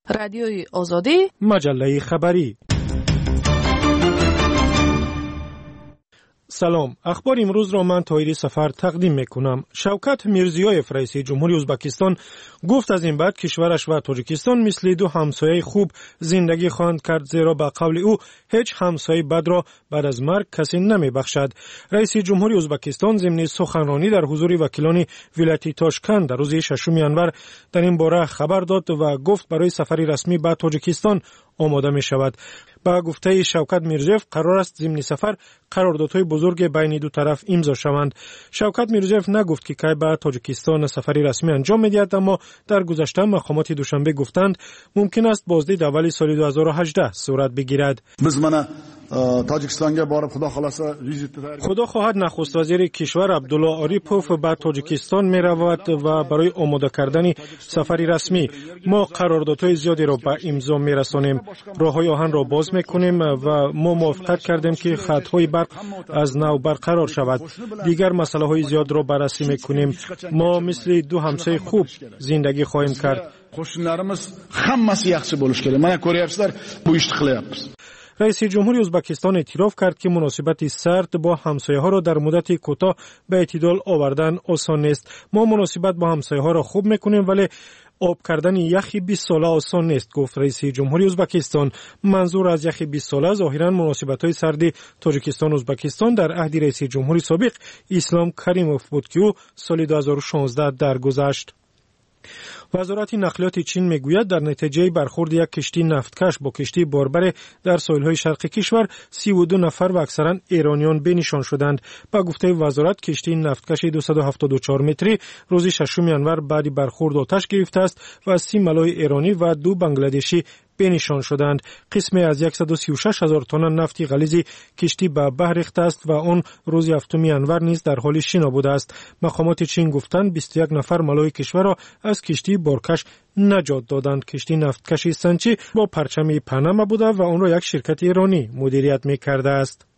رادیوی آزادی، مجله خبری. سلام، اخبار امروز را من طاهری سفر تقدیم میکنم. شوکت میرزیویف رئیس جمهوری ازبکستان گفت از این بعد کشورش و تاجیکستان مثل دو همسایه خوب زندگی خواهند کرد، زیرا به قول او هیچ همسایه بد را بعد از مرگ کسی نمیبخشد. رئیس جمهوری ازبکستان ضمن سخنرانی در حضور وکیلان ولایت تاشکند در روز 6 ینور در این باره خبر داد و گفت برای سفری رسمی به تاجیکستان آماده می شود. با گفته شوکت میرزیوف قرار است ضمن سفر قراردادهای بزرگ بین دو طرف امضا شوند. شوکت میرزیوف نگفت که کی به تاجیکستان سفری رسمی انجام می‌دهد، اما در گذشته مقامات دوشنبه گفتند ممکن است بازدید اولی سال 2018 صورت بگیرد. خدا خواهد نخست وزیر کشور عبدالله آریپوف به تاجیکستان می رود و برای آماده کردن سفری رسمی ما قراردادهای زیادی را به امضا می رسانیم. راههای آهن را باز می کنیم و ما موافقت کردیم که خطهای برق از نو برقرار شود. دیگر مسئله های زیاد را بررسی می کنیم. ما مثل دو همسایه خوب زندگی خواهیم کرد. رئیس جمهوری ازبکستان اعتراف کرد که مناسبت سرد با همسایه ها را در مدت کوتاه به اعتدال آوردن آسان نیست. ما مناسبت با همسایه ها را خوب میکنیم ولی آب کردن یخی 20 ساله آسان نیست، گفت رئیس جمهوری ازبکستان. منظور از یخی 20 ساله ظاهرا مناسبت های سرد تاجیکستان ازبکستان در عهد رئیس جمهوری سابق اسلام کریموف بود که او سال 2016 درگذشت. وزارت نقلیات چین میگوید در نتیجه برخورد یک کشتی نفتکش با کشتی باربر در ساحل‌های شرقی کشور 32 نفر و اکثرا ایرانیان بنشان شدند. با گفته وزارت کشتی نفتکش 274 متری روز 6 ینور بعد برخورد آتش گرفته است و 30 ملای ایرانی و 2 بنگلادشی بنشان شدند. قسمی از 136,000 تن نفتی غلیظ کشتی به بحر ریخته است و آن روز 7 ینور نیز در حال شنا بوده است. مقامات چین گفتند 21 نفر ملای کشور را از کشتی بارکش نجات دادند. کشتی نفتکش سنچی با پرچم پاناما بوده و آن را یک شرکت ایرانی مدیریت می‌کرده است.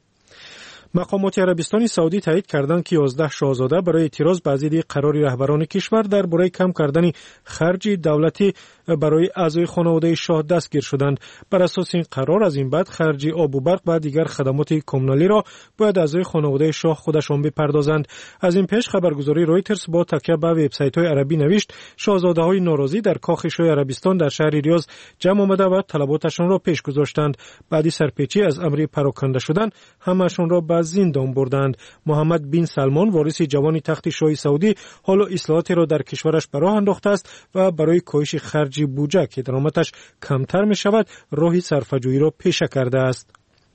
مقامات عربستان سعودی تایید کردند که 11 شاهزاده برای اعتراض به ضد قرار رهبران کشور درباره کم کردن خرج دولتی برای اعضای خانواده شاه دستگیر شدند. بر اساس این قرار از این بعد خرج آب و برق و دیگر خدمات کمونالی را باید اعضای خانواده شاه خودشان بپردازند. از این پیش خبرگزاری رویترز با تکیه به وبسایت‌های عربی نوشت شاهزاده‌های ناراضی در کاخ شاه عربستان در شهر ریاض جمع آمده و طلباتشان را پیش گذاشتند. بعد سرپیچی از امر پراکنده شدن همه‌شان را به زندان بردند. محمد بن سلمان وارث جوان تخت شاه سعودی حالا اصلاحاتی را در کشورش به راه انداخته است و برای کاهش خرج بودجه که درآمدش کمتر می شود راه صرفه‌جویی را پیشه کرده است.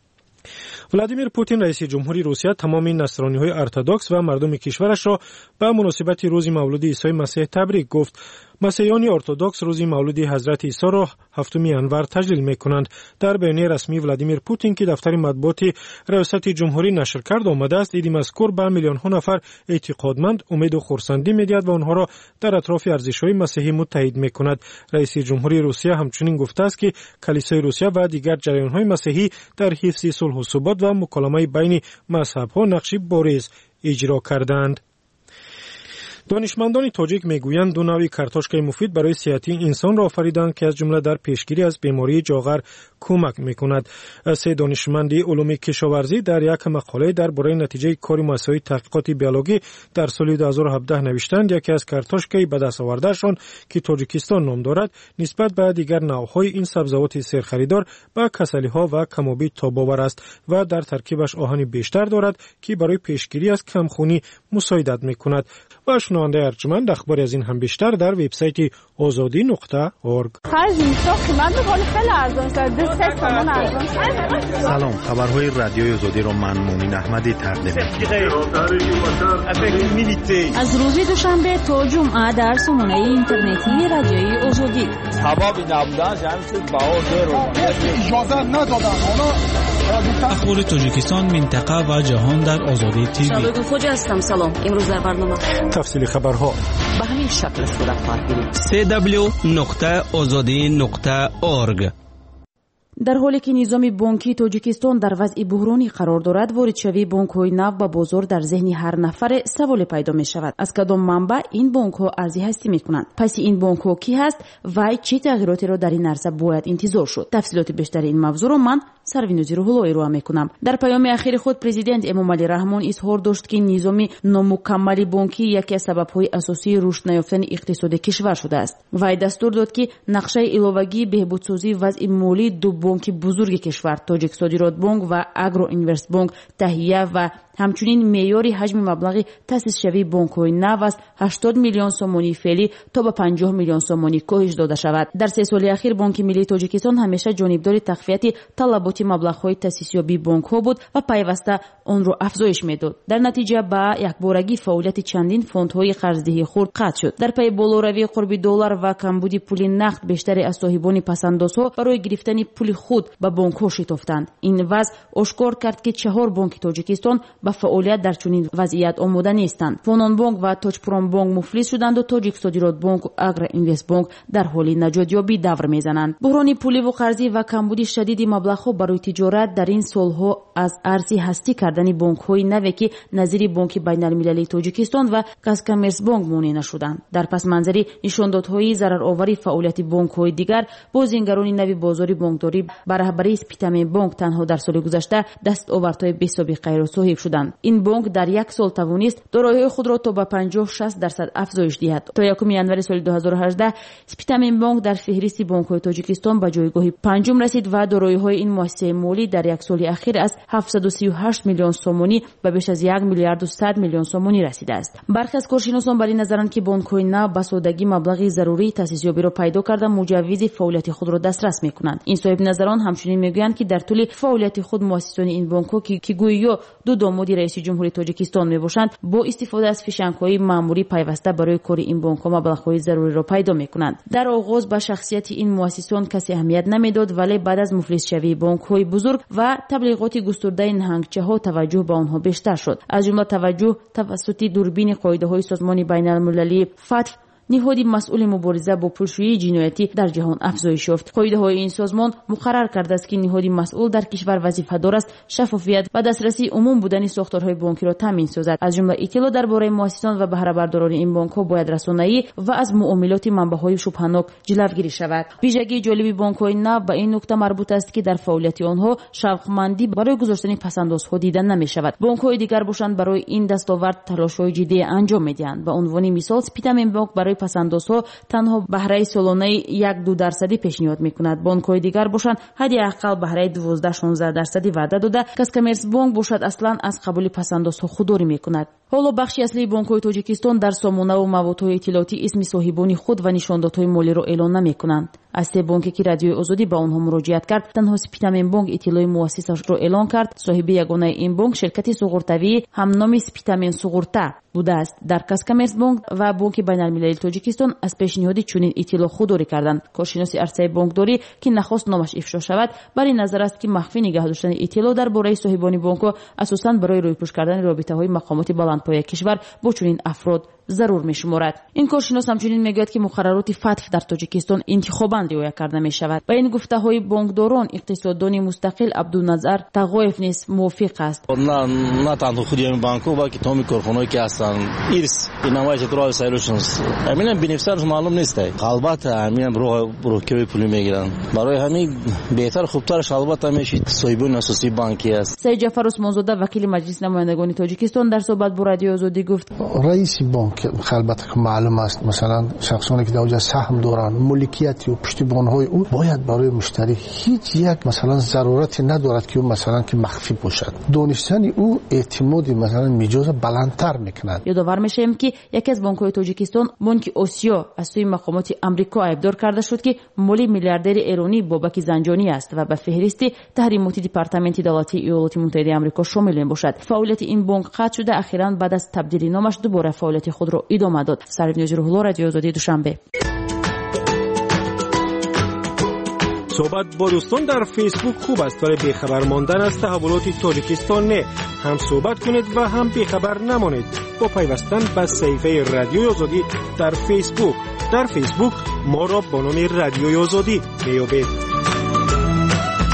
ولادیمیر پوتین رئیس جمهوری روسیه تمام نصرانی‌های ارتدوکس و مردم کشورش را به مناسبت روز مولد عیسی مسیح تبریک گفت. مسیحیان ارتدوکس روز مولد حضرت عیسی را 7 ینور تجلیل می‌کنند. در بیانیه رسمی ولادیمیر پوتین که دفتر مطبوعات ریاست جمهوری نشر کرد آمده است عید مذکور به میلیون‌ها نفر اعتقادمند امید و خرسندی می‌دهد و آنها را در اطراف ارزش‌های مسیحی متحد می‌کند. رئیس جمهوری روسیه همچنین گفته است که کلیسای روسیه و دیگر جریان‌های مسیحی در حفظ صلح و ثبات و مکالمه بین مذهب‌ها نقشی بارز اجرا کردند. دانشمندان تاجیک میگویند دو نوع کارتوشکای مفید برای صحت انسان را آفریدند که از جمله در پیشگیری از بیماری جاغر کمک میکند. سه دانشمند علوم کشاورزی در یک مقاله درباره نتیجه کار مؤسسه تحقیقات بیولوژی در سال 2017 نوشتند یکی از کارتوشکای به دست آوردهشان که تاجیکستان نام دارد نسبت به دیگر نوع‌های این سبزیجات سرخریدار با کسلی‌ها و کم‌وبی تاب‌آور است و در ترکیبش آهن بیشتر دارد که برای پیشگیری از کمخونی مساعدت میکند. و شنونده ارجمند اخباری از این هم بیشتر در وبسایت azadi.org. سلام، خبرهای رادیوی آزادی را من مومن احمدی تقدیم می‌کنم. از روز دوشنبه تا جمعه در سامانه اینترنتی رادیوی آزادی. اخبار تاجیکستان، منطقه و جهان در آزادی تیوی. شبکه خوج هستم. سلام. امروز در برنامه تفصیل خبرها به همین شکل صورت خواهد گرفت. www.azadi.org. در حالی که نظام بانکی تاجیکستان در وضع بحرانی قرار دارد، واردشوی بانک‌های نو به بازار در ذهن هر نفر سوال پیدا می شود: از کدام منبع این بانک‌ها ارزی هستی می‌کنند؟ پس این بانک‌ها کی هست و چه تغییراتی را در این عرصه باید انتظار شد؟ تفصیلات بیشتر این موضوع را من سروینوزی روح‌الله ارائه می‌کنم. در پیام اخیر خود پرزیدنت امامعلی رحمان اظهار داشت که نظام نامکمل بانکی یکی از سبب‌های اساسی رشد نیافتن اقتصاد کشور شده است. وی دستور داد که نقشه علاوگی بهبودسازی وضع مالی دو بانک بزرگ کشور، تاجیک صادرات بانک و اگرو اینوست بانک تهیه و همچنین معیار حجم مبلغ تأسیس شوی بانک‌های نو از 80 میلیون سومانی فعلی تا به 50 میلیون سومانی کاهش داده شود. در 3 سال اخیر بانک ملی تاجیکستان همیشه جانبدار تقویت طلبات مبلغ‌های تأسیسیابی بانک‌ها بود و پیوسته آن را افزایش می‌داد. در نتیجه به یکبارگی فعالیت چندین فوندهای قرضدهی خرد قطع شد. در پی بالاروی قرب دلار و کمبود پول نقد، بیشتر از صاحبان پس‌اندازها برای گرفتن پول خود به بانک‌ها شتافتند. این وضع آشکار کرد که 4 بانک تاجیکستان با فعالیت در چنین وضعیت آماده نیستند. فونان بانک و تاجپرام بانک مفلس شدند و تاجیک صادرات بانک و اگرو اینوست بانک در حال نجات یابی دور میزنند. بحران پولی و قرضی و کمبود شدید مبلغ‌ها برای تجارت در این سالها از ارزی هستی کردن بانک‌های نوی که نظیر بانک بین‌المللی تاجیکستان و کاسکامرس بانک مانع نشدند. در پس منظری نشاندادهای ضررآوری فعالیت بانک‌های دیگر، بازینگران نوی بازار بانکداری بر رهبری سپیتامین بانک تنها در سال گذشته دستاوردهای بی‌سابقه را صاحب شدند. این بانک در یک سال توانست دارایی‌های خود را تا به 50-60% افزایش دهد. تا 1 ینوری سال 2018 سپیتامین بانک در فهرست بانک‌های تاجیکستان به جایگاه 5 رسید و دارایی‌های این مؤسسه مالی در یک سال اخیر از 738 میلیون سومانی به بیش از 1 میلیارد و 100 میلیون سومانی رسیده است. برخی از کارشناسان بر این نظرند که بانک‌های نو به سادگی مبلغ ضروری تأسیسیابی را پیدا کرده مجوز فعالیت خود را دسترس می‌کنند. این صاحب نظران همچنین می‌گویند که در طول فعالیت خود مؤسسان این بانک‌ها که گویا دو داماد رئیس جمهوری تاجیکستان میباشند، با استفاده از فیشنگ‌های ماموری پیوسته برای کار این بانک‌ها مبلغ‌های ضروری را پیدا می‌کنند. در آغاز به شخصیت این مؤسسان کسی اهمیت نمیداد، ولی بعد از مفلس شوی بانک‌های بزرگ و تبلیغات گسترده نهنگچه‌ها توجه به آنها بیشتر شد. از جمله توجه توسط دوربین قاعده‌های سازمان بین‌المللی فتح، نهادی مسئول مبارزه با پولشویی جنایتی در جهان، افزایش یافت. قاعده‌های این سازمان مقرر کرده است که نهادی مسئول در کشور وظیفه‌دار است شفافیت و دسترسی عموم بودن ساختارهای بانکی را تامین سازد. از جمله اطلاع درباره مؤسسان و بهره برداران این بانک‌ها باید رسانه‌ای و از معاملات منبع‌های شبهه‌ناک جلوگیری شود. ویژگی جالبی بانک‌های نو به این نکته مربوط است که در فعالیت آنها شوق‌مندی برای گذاشتن پس‌اندازها دیده نمی‌شود. بانک‌های دیگر باشند برای این دستاورد تلاش‌های جدی انجام می‌دهند. به عنوان مثال سپیتامین بانک برای پس‌اندازها تنها بهره سالانه 1-2% پیشنهاد می‌کند. بانک‌های دیگر باشند حداقل بهره 12-16% وعده داده. کاسکامرس بانک باشد اصلاً از قبول پس‌اندازها خودداری می‌کند. حالا بخشی اصلی بانک‌های تاجیکستان در سامانه و موادهای اطلاعاتی اسم صاحبان خود و نشاندادهای مالی را اعلام نمی‌کنند. از 3 بانکی که رادیوی آزادی با آنها مراجعت کرد، تنها سپیتامین بانک اطلاع مؤسسش را اعلام کرد. صاحب یگانه این بانک شرکت سوغورتوی همنام سپیتامین سوغورتا بوده است. در کاسکامرس بانک و بانک بین‌المللی تاجیکستان از پیشنهاد چنین اطلاع خودداری کردند. کارشناس عرصه بانکداری که نخواست نامش افشا شود، بر این نظر است که مخفی نگاه داشتن اطلاع درباره صاحبان بانک‌ها اساساً برای رویپوش کردن رابطه‌های مقامات بلندپایه کشور با چنین افراد ضرور می‌شمارد. این کارشناس همچنین میگوید که مقررات فتح در تاجیکستان انتخاباً رعایت کرده می‌شود. با این گفته‌های بانکداران، اقتصاددان مستقل عبدالنظر تقویف نیز موافق است. نه تنها خود این بانک‌ها بلکه تمام کارخانه‌ای که هستند ایرس اینوایت ترال سولوشنز همین بنفیشرش معلوم نیست. البته همین بروکری پول میگیرن. برای همین بهتر خوبترش البته میشه صاحبان اساسی بانکی است. سید جعفر عثمانزاده وکیل مجلس نمایندگان تاجیکستان در صحبت با رادیو آزادی گفت رئیس بانک البته که معلوم است مثلا شخصانی که در اونجا سهم دارن ملکیت و پشتیبان‌های او باید برای مشتری هیچ یک مثلا ضرورتی ندارد که او مثلا که مخفی باشد. دانستن او اعتمادی مثلا میجاز بلندتر میکند. یادآور میشیم که یکی از بانک‌های تاجیکستان بانک آسیا از سوی مقامات آمریکا ایبدار کرده شد که مالی میلیاردر ایرانی بابک زنجانی است و به فهرست تحریمات دپارتمنت دولتی ایالات متحده آمریکا شامل میباشد. فعالیت این بانک قطع شده، اخیراً بعد از تبدیلی نامش دوباره فعالیت خود را ادامه داد. سروینوزی روح‌الله، رادیو آزادی، دوشنبه. صحبت با دوستان در فیسبوک خوب است، ولی بیخبر ماندن از تحولات تاجیکستان نه. هم صحبت کنید و هم بیخبر نمانید با پیوستن به صفحه رادیو آزادی در فیسبوک. در فیسبوک ما را با نام رادیو آزادی میابید.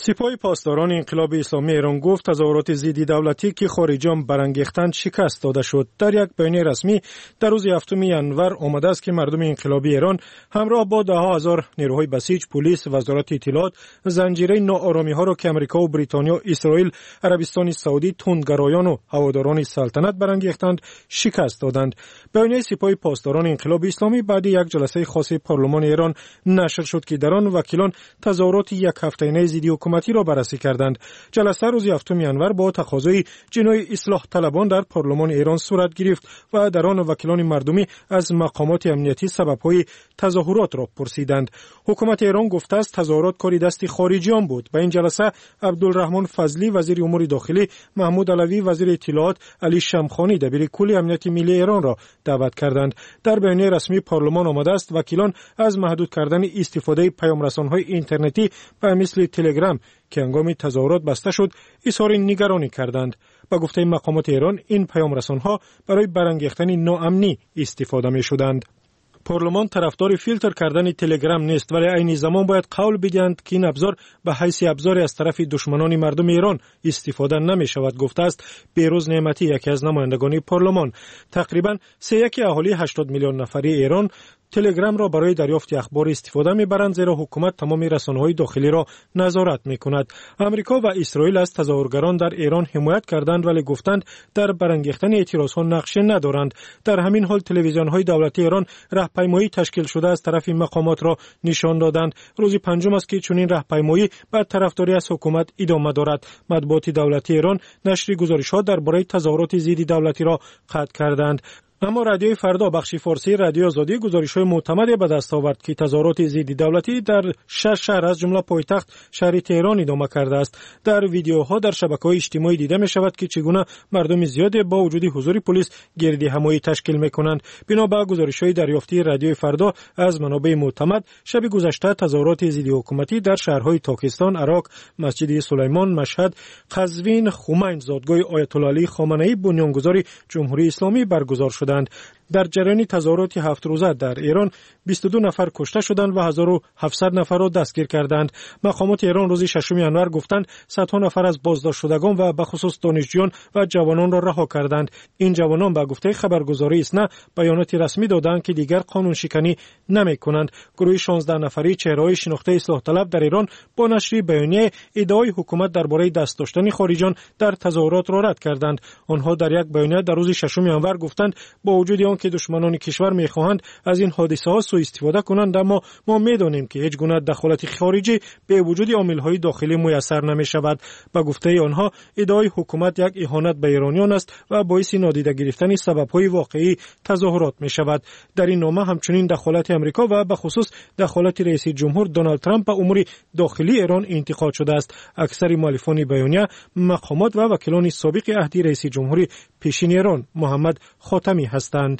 سپاه پاسداران انقلاب اسلامی ایران گفت تظاهرات ضد دولتی که خارجیان برانگیختند شکست داده شد. در یک بیانیه رسمی در روز 7 ژانویه آمده است که مردم انقلابی ایران همراه با ده‌ها هزار نیروهای بسیج، پلیس، وزارت اطلاعات زنجیره ناآرامی‌ها را که آمریکا و بریتانیا، اسرائیل، عربستان سعودی، تندگرایان و هواداران سلطنت برانگیختند شکست دادند. بیانیه سپاه پاسداران انقلاب اسلامی بعد یک جلسه خاص پارلمان ایران نشر شد که در آن وکیلان تظاهرات یک هفته‌ای ضد حکومتی را بررسی کردند. جلسه روز 7 ژانویه با تقاضای جنای اصلاح طلبان در پارلمان ایران صورت گرفت و در آن وکیلان مردمی از مقامات امنیتی سبب‌های تظاهرات را پرسیدند. حکومت ایران گفته است تظاهرات کاری دست خارجیان بود. به این جلسه عبدالرحمن فضلی وزیر امور داخلی، محمود علوی وزیر اطلاعات، علی شمخانی دبیر کل امنیت ملی ایران را دعوت کردند. در بیانیه رسمی پارلمان آمده است وکیلان از محدود کردن استفاده پیام‌رسان‌های اینترنتی به مثل تلگرام که هنگام تظاهرات بسته شد اظهار نگرانی کردند. با گفته مقامات ایران این پیام‌رسان‌ها برای برانگیختن ناامنی استفاده می‌شدند. پارلمان طرفدار فیلتر کردن تلگرام نیست، ولی عین زمان باید قول بدهند که این ابزار به حیث ابزاری از طرف دشمنان مردم ایران استفاده نمی شود، گفته است بیروز نعمتی، یکی از نمایندگان پارلمان. تقریبا 3/1 اهالی 80 میلیون نفری ایران تلگرام را برای دریافت اخبار استفاده می‌برند، زیرا حکومت تمام رسانه‌های داخلی را نظارت می‌کند. آمریکا و اسرائیل از تظاهرگران در ایران حمایت کردند ولی گفتند در برانگیختن اعتراضها نقش ندارند. در همین حال تلویزیون‌های دولتی ایران راهپیمایی تشکیل شده از طرف مقامات را نشان دادند. روز پنجم است که چنین راهپیمایی با طرفداری از حکومت ادامه دارد. مطبوعات دولتی ایران نشر گزارش‌ها درباره تظاهرات ضد دولتی را قطع کردند. اما رادیوی فردا بخش فارسی رادیو آزادی گزارش‌های معتمدی به دست آورد که تظاهرات ضد دولتی در 6 شهر از جمله پایتخت شهر تهران ادامه کرده است. در ویدیوها در شبکه‌های اجتماعی دیده می‌شود که چگونه مردم زیادی با وجود حضور پلیس گردی همایی تشکیل می‌کنند. بنا به گزارش‌های دریافتی رادیوی فردا از منابع معتمد، شب گذشته تظاهرات ضد حکومتی در شهرهای تاکستان، عراق، مسجد سلیمان، مشهد، قزوین، خمین، زادگاه آیت الله علی خامنه‌ای بنیانگذار جمهوری اسلامی برگزار شدند. در جریان تظاهرات 7 روزه در ایران 22 نفر کشته شدند و 1700 نفر را دستگیر کردند. مقامات ایران روز 6 ژانویه گفتند صدها نفر از بازداشت شدگان و به خصوص دانشجویان و جوانان را رها کردند. این جوانان به گفته خبرگزاری اسنا بیانات رسمی دادند که دیگر قانون شکنی نمی‌کنند. گروه 16 نفری چهره‌های شناخته اصلاح طلب در ایران با نشر بیانیه ادعای حکومت درباره دست داشتن خارجیان در تظاهرات را رد کردند. آنها در یک بیانیه در روز 6 ژانویه گفتند با وجود آنکه دشمنان کشور می‌خواهند از این حادثه ها سوء استفاده کنند، اما ما می‌دانیم که هیچ گونه دخالت خارجی به وجود عامل‌های داخلی میسر نمی‌شود. با گفته آنها ادعای حکومت یک اهانت به ایرانیان است و باعث نادیده گرفتن سبب‌های واقعی تظاهرات می‌شود. در این نامه همچنین دخالت آمریکا و به خصوص دخالت رئیس جمهور دونالد ترامپ به امور داخلی ایران انتقاد شده است. اکثر مؤلفان بیانیه مقامات و وکیلان سابق عهد رئیس جمهوری پیشین ایران محمد خاتمی هستند.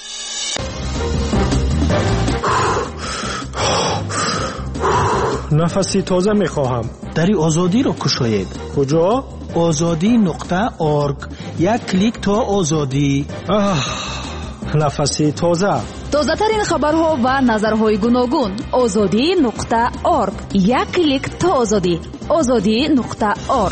نفسی تازه می‌خواهم. دری آزادی را کشاید. کجا؟ azadi.org. یک کلیک تا آزادی. نفسی تازه. تازه‌ترین خبرها و نظرهای گوناگون. azadi.org. یک کلیک تا آزادی. azadi.org.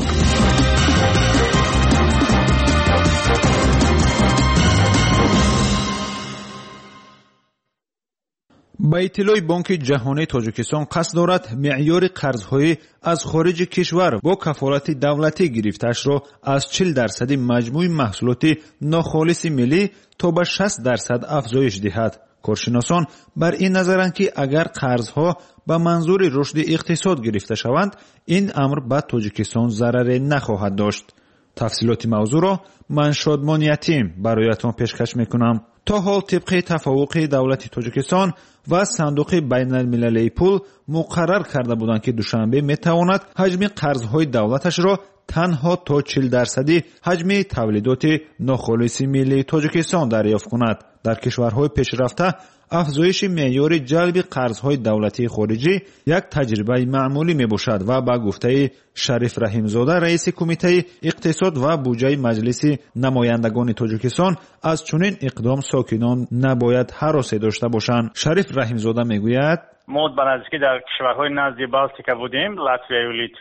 با اطلاع بانک جهانی تاجیکستان قصد دارد معیار قرض‌های از خارج کشور با کفالت دولتی گرفته‌اش را از 40% مجموع محصولات ناخالص ملی تا به 60% افزایش دهد. کارشناسان بر این نظرند که اگر قرض‌ها به منظور رشد اقتصاد گرفته شوند، این امر به تاجیکستان ضرری نخواهد داشت. تفصیلات موضوع را من شادمان یتیم برایتان پیشکش میکنم. تا حال طبق توافق دولت تاجیکستان و صندوق بین المللی پول مقرر کرده بودند که دوشنبه میتواند حجم قرضهای دولتش را تنها تا 40% حجم تولیدات ناخالص ملی تاجیکستان دریافت کند. در کشورهای پیشرفته افزایش معیار جلب قرضهای دولتی خارجی یک تجربه معمولی میباشد و با گفته شریف رحیمزاده رئیس کمیته اقتصاد و بودجه مجلس نمایندگان تاجیکستان از چنین اقدام ساکنان نباید هراسی داشته باشند. شریف رحیمزاده میگوید ما به نزدیکی در کشورهای نزدیک بالتیک بودیم، لاتویا و لیتویا.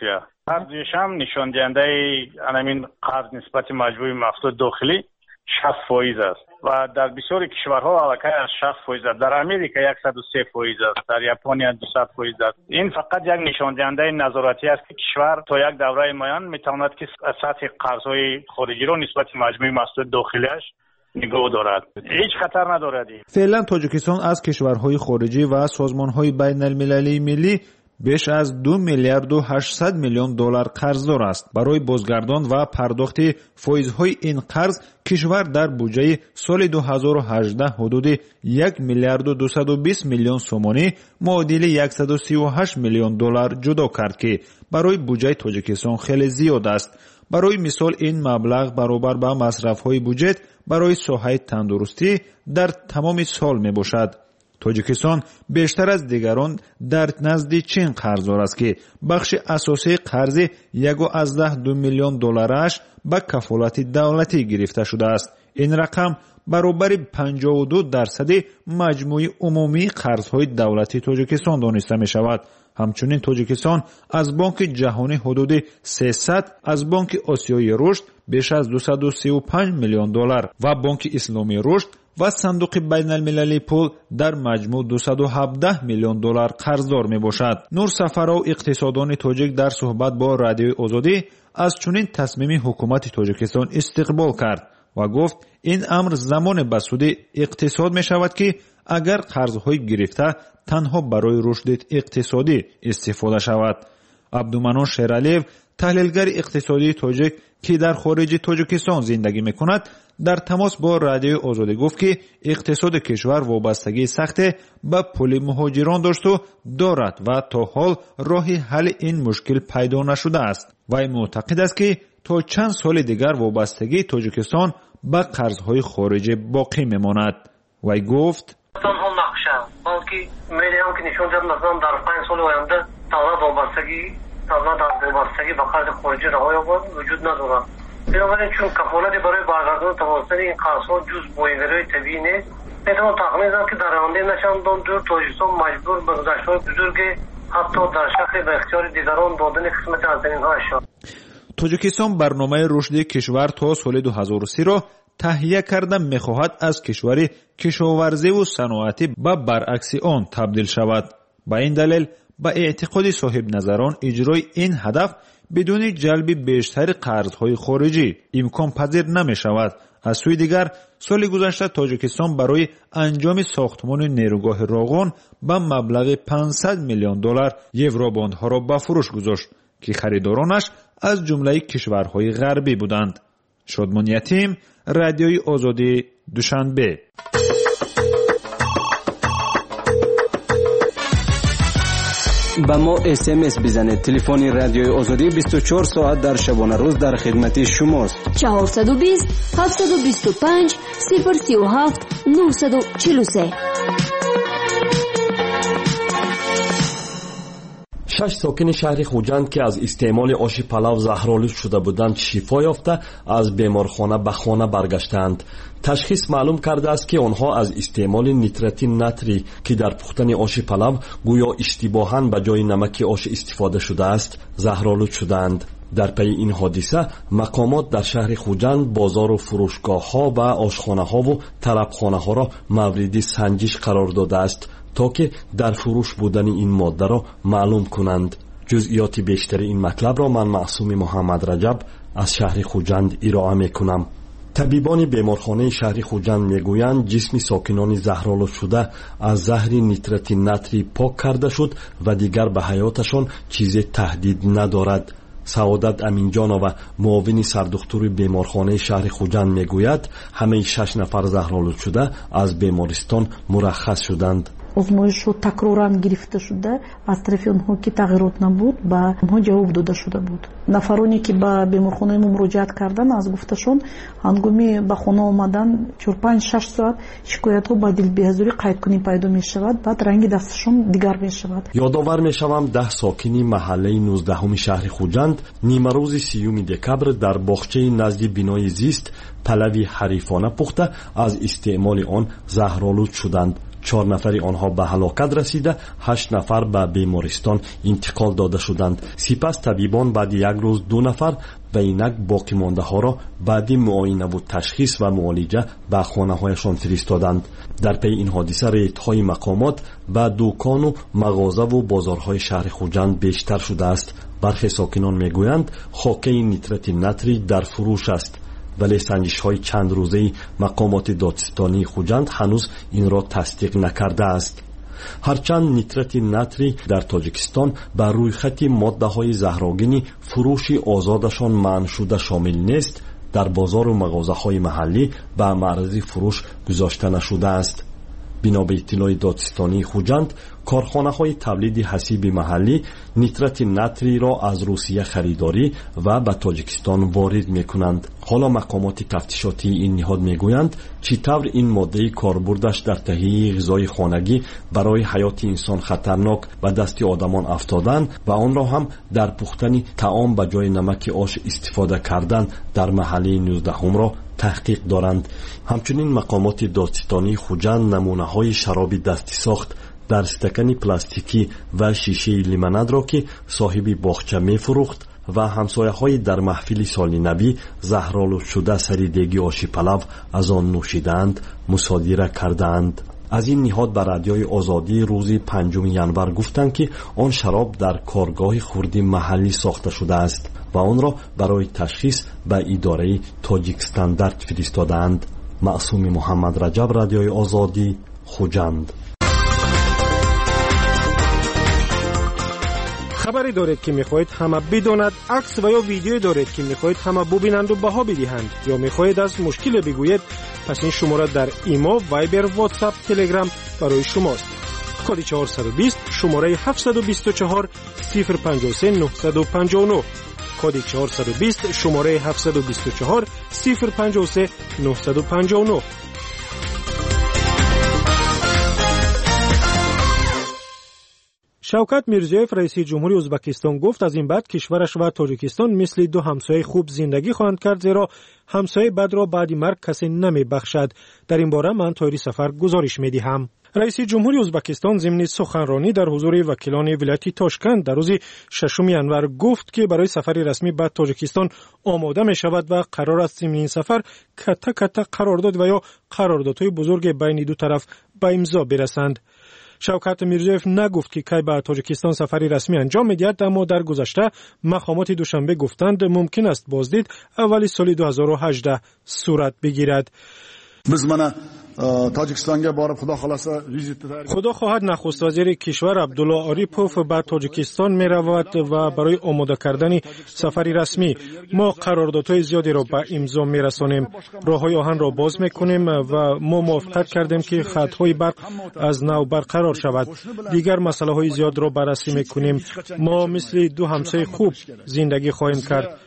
قرضشم نشان دهنده همین قرض نسبت مجموع محصول داخلی 60% است و در بسیاری کشورها علاقه از 60% است. در امریکا 103% است، در ژاپن 200% است. این فقط یک نشان دهنده نظارتی است که کشور تا یک دوره معین میتواند که سطح قرضهای خارجی را نسبت مجموع محصول داخلیش نگاه دارد. هیچ خطر ندارد. فعلا تاجیکستان از کشورهای خارجی و سازمانهای بین المللی ملی بیش از 2 میلیارد و 800 میلیون دلار قرضدار است. برای بازگردان و پرداخت فایزهای این قرض کشور در بودجه سال 2018 حدود 1 میلیارد و 220 میلیون سومانی معادل 138 میلیون دلار جدا کرد که برای بودجه تاجیکستان خیلی زیاد است. برای مثال این مبلغ برابر با مصرف‌های بودجه برای ساحه تندرستی در تمام سال می باشد. تاجیکستان بیشتر از دیگران در نزد چین قرضدار است که بخش اساسی قرض 1.2 میلیون دلارش به کفالت دولتی گرفته شده است. این رقم برابر 52% مجموع عمومی قرضهای دولتی تاجیکستان دانسته می شود. همچنین تاجیکستان از بانک جهانی حدود 300، از بانک آسیایی رشد بیش از 235 میلیون دلار و بانک اسلامی رشد و صندوق بین المللی پول در مجموع 217 میلیون دلار قرضدار می باشد. نور سفرو اقتصاددان تاجیک در صحبت با رادیوی آزادی از چنین تصمیم حکومت تاجیکستان استقبال کرد و گفت این امر زمان به سود اقتصاد می شود که اگر قرضهای گرفته تنها برای رشد اقتصادی استفاده شود. عبدالمنان شیرعلیو تحلیلگر اقتصادی تاجیک که در خارج تاجیکستان زندگی می کند در تماس با رادیوی آزادی گفت که اقتصاد کشور وابستگی سخت به پول مهاجران داشت و دارد و تا حال راه حل این مشکل پیدا نشده است. وی معتقد است که تا چند سال دیگر وابستگی تاجیکستان به قرضهای خارجی باقی میماند. وی گفت تنها نقشه بلکه میدیم که نشون داد مثلا در 5 سال آینده دولت وابستگی به قرض خارجی رهایی وجود ندارد. بنابراین چون کفالت برای برگرداندن توسط این قرضها جز بویگری طبیعی نیست، میتوان تخمین زد که در آینده نشاندن دور تاجیکستان مجبور به گذشته‌های بزرگ حتی در شکل به اختیار دیگران دادن قسمت از زمین‌هایش شد. تاجیکستان برنامه رشد کشور تا سال 2030 را تهیه کرده می‌خواهد از کشوری کشاورزی و صنعتی به برعکس آن تبدیل شود. با این دلیل با اعتقاد صاحب نظران اجرای این هدف بدون جلب بیشتر قرضهای خارجی امکان پذیر نمی شود. از سوی دیگر سال گذشته تاجیکستان برای انجام ساختمان نیروگاه راغون به مبلغ 500 میلیون دلار یوروباندها را به فروش گذاشت که خریدارانش از جمله کشورهای غربی بودند. شادمان یتیم، رادیوی آزادی، دوشنبه. با ما SMS بزنید. تلفن رادیوی آزادی 24 ساعت در شبانه روز در خدمت شماست. 420 725 037 943. 6 ساکن شهر خوجند که از استعمال آش پلو زهرآلود شده بودند شفا یافته از بیمارخانه به خانه برگشتند. تشخیص معلوم کرده است که آنها از استعمال نیتراتین نتری که در پختن آش پلو گویا اشتباهاً به جای نمک آش استفاده شده است زهرآلود شدند. در پی این حادثه مقامات در شهر خوجند بازار و فروشگاه ها و آشخانه ها و طلبخانه ها را مورد سنجش قرار داده است تا که در فروش بودن این ماده را معلوم کنند. جزئیات بیشتر این مطلب را من معصوم محمد رجب از شهر خوجند ارائه میکنم. طبیبان بیمارخانه شهر خوجند میگویند جسم ساکنان زهرآلود شده از زهر نیتراتین نتری پاک کرده شد و دیگر به حیاتشان چیزی تهدید ندارد. سعادت امینجانова معاون سردکتر بیمارخانه شهر خوجند میگوید همه 6 نفر زهرآلود شده از بیمارستان مرخص شدند. озмоишҳо такроран гирифта шуда аз тарафи онҳо ки тағйирот набуд ба онҳо ҷавоб дода шуда буд. нафароне ки ба беморхонаи мо муроҷиат карданд аз гуфташон ҳангоми ба хона омадан 4-5-6 соат шикоятҳо ба дилбеҳзорӣ қайдкунӣ пайдо мешавад, баъд ранги дасташон дигар мешавад. ёдовар мешавам 10 сокини маҳаллаи 19 шаҳри хуҷанд нима рӯзи 30 декабр дар боғчаи назди бинои зист палави ҳарифона пухта аз истеъмоли он заҳролуд шуданд. 4 نفر آنها به هلاکت رسیده، 8 نفر به بیمارستان انتقال داده شدند. سپس طبیبان بعد یک روز 2 نفر و اینک باقی مانده ها را بعد معاینه و تشخیص و معالجه به خانه هایشان فرستادند. در پی این حادثه ریت های مقامات به دکان و مغازه و بازارهای شهر خوجند بیشتر شده است. برخی ساکنان میگویند خاکه نیترات نتری در فروش است، ولی سنجش های چند روزه مقامات دادستانی خوجند هنوز این را تصدیق نکرده است. هرچند نیترات نتری در تاجیکستان بر روی خط ماده های زهرآگین فروش آزادشان منع شده شامل نیست، در بازار و مغازه های محلی به معرض فروش گذاشته نشده است. بنا به اطلاع دادستانی خوجند، کارخانه های تولید حسیب محلی نیترات نتری را از روسیه خریداری و به تاجیکستان وارد می کنند. حالا مقامات تفتیشاتی این نهاد می گویند چطور این ماده کاربردش در تهیه غذای خانگی برای حیات انسان خطرناک و دست آدمان افتادن و آن را هم در پختن طعام به جای نمک آش استفاده کردن در محله 19 را تحقیق دارند. همچنین مقامات دادستانی خوجند نمونه های شراب دستی ساخت در استکان پلاستیکی و شیشه لیموناد را که صاحب باغچه می فروخت و همسایه های در محفل سال نبی زهرآلود شده سر دیگ آش پلو از آن نوشیدند مصادره کردند. از این نهاد بر رادیوی آزادی روز 5 ژانویه گفتند که آن شراب در کارگاه خوردی محلی ساخته شده است و آن را برای تشخیص به اداره تاجیک استاندارد فرستادند. معصوم محمد رجب، رادیوی آزادی، خوجند. خبری دارید که میخواهید همه بداند، عکس و یا ویدیو دارید که میخواهید همه ببینند و بها بدهند، یا میخواهید از مشکل بگویید، پس این شماره در ایما، وایبر، واتساپ، تلگرام برای شماست. کد 420 شماره 724 053 959. کد 420 شماره 724 053 959. شوکت میرزیوف رئیس جمهوری ازبکستان گفت از این بعد کشورش و تاجیکستان مثل دو همسایه خوب زندگی خواهند کرد، زیرا همسایه بد را بعد مرگ کسی نمی بخشد. در این باره من طاهری سفر گزارش می دهم. رئیس جمهوری ازبکستان ضمن سخنرانی در حضور وکیلان ولایت تاشکند در روز 6 ژانویه گفت که برای سفر رسمی به تاجیکستان آماده می شود و قرار است ضمن این سفر کتا قرارداد و یا قراردادهای بزرگ بین دو طرف به امضا برسند. شوکت میرزیوف نگفت که کی به تاجیکستان سفری رسمی انجام می‌دهد، اما در گذشته مقامات دوشنبه گفتند ممکن است بازدید اول سال 2018 صورت بگیرد. تاجیکستانگه بار خدا خواهد نخست وزیر کشور عبدالله آریپوف به تاجیکستان می رود و برای آماده کردن سفری رسمی ما قراردادهای زیادی را به امضا می رسانیم. راههای آهن را باز می کنیم و ما موافقت کردیم که خطهای برق از نو برقرار شود. دیگر مسئله های زیاد را بررسی می کنیم. ما مثل دو همسایه خوب زندگی خواهیم کرد.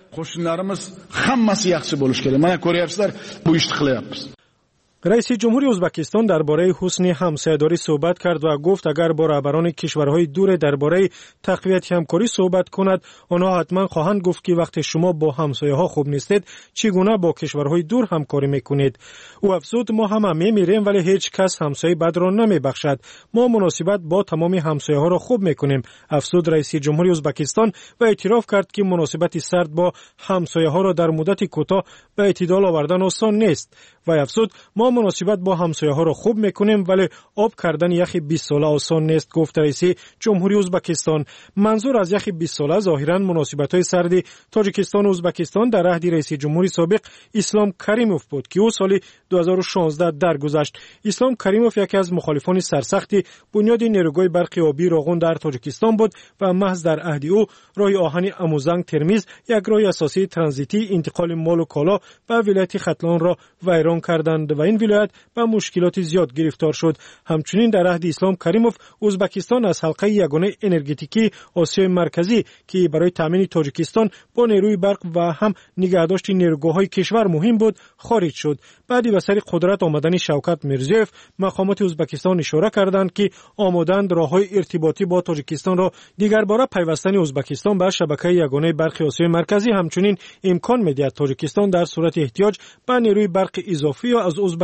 رئیس جمهوری ازبکستان درباره حسن همسایه‌داری صحبت کرد و گفت اگر با رهبران کشورهای دور درباره تقویت همکاری صحبت کند، آنها حتما خواهند گفت که وقتی شما با همسایه‌ها خوب نیستید چگونه با کشورهای دور همکاری میکنید. او افزود ما همه میمیریم ولی هیچ کس همسایه بد را نمیبخشد. ما مناسبت با تمام همسایه‌ها را خوب میکنیم. افزود رئیس جمهوری ازبکستان و اعتراف کرد که مناسبت سرد با همسایه‌ها را در مدت کوتاه به اعتدال آوردن آسان نیست. و افزود ما مناسبت با همسایه‌ها را خوب میکنیم ولی آب کردن یخ 20 ساله آسان نیست. گفت رئیس جمهوری ازبکستان. منظور از یخ 20 ساله ظاهرا مناسبت‌های سرد تاجیکستان و ازبکستان در عهد رئیس جمهوری سابق اسلام کریموف بود که او سال 2016 درگذشت. اسلام کریموف یکی از مخالفان سرسخت بنیاد نیروگاه برق آبی راغون در تاجیکستان بود و محض در عهد او راه آهن اموزنگ ترمیز یک راه اساسی ترانزیتی انتقال مال و کالا به ولایت ختلان را ویران کردند و این ولایت به مشکلات زیاد گرفتار شد. همچنین در عهد اسلام کریموف ازبکستان از حلقه یگانه انرژتیکی آسیای مرکزی که برای تامین تاجیکستان با نیروی برق و هم نگهداشت نیروگاه‌های کشور مهم بود خارج شد. بعدی به سر قدرت آمدن شوکت میرزیوف مقامات ازبکستان اشاره کردند که آمادند راههای ارتباطی با تاجیکستان را دیگر باره پیوستن ازبکستان به شبکه یگانه برق آسیای مرکزی همچنین امکان می‌دهد تاجیکستان در صورت احتیاج به نیروی برق اضافی از ازبکستان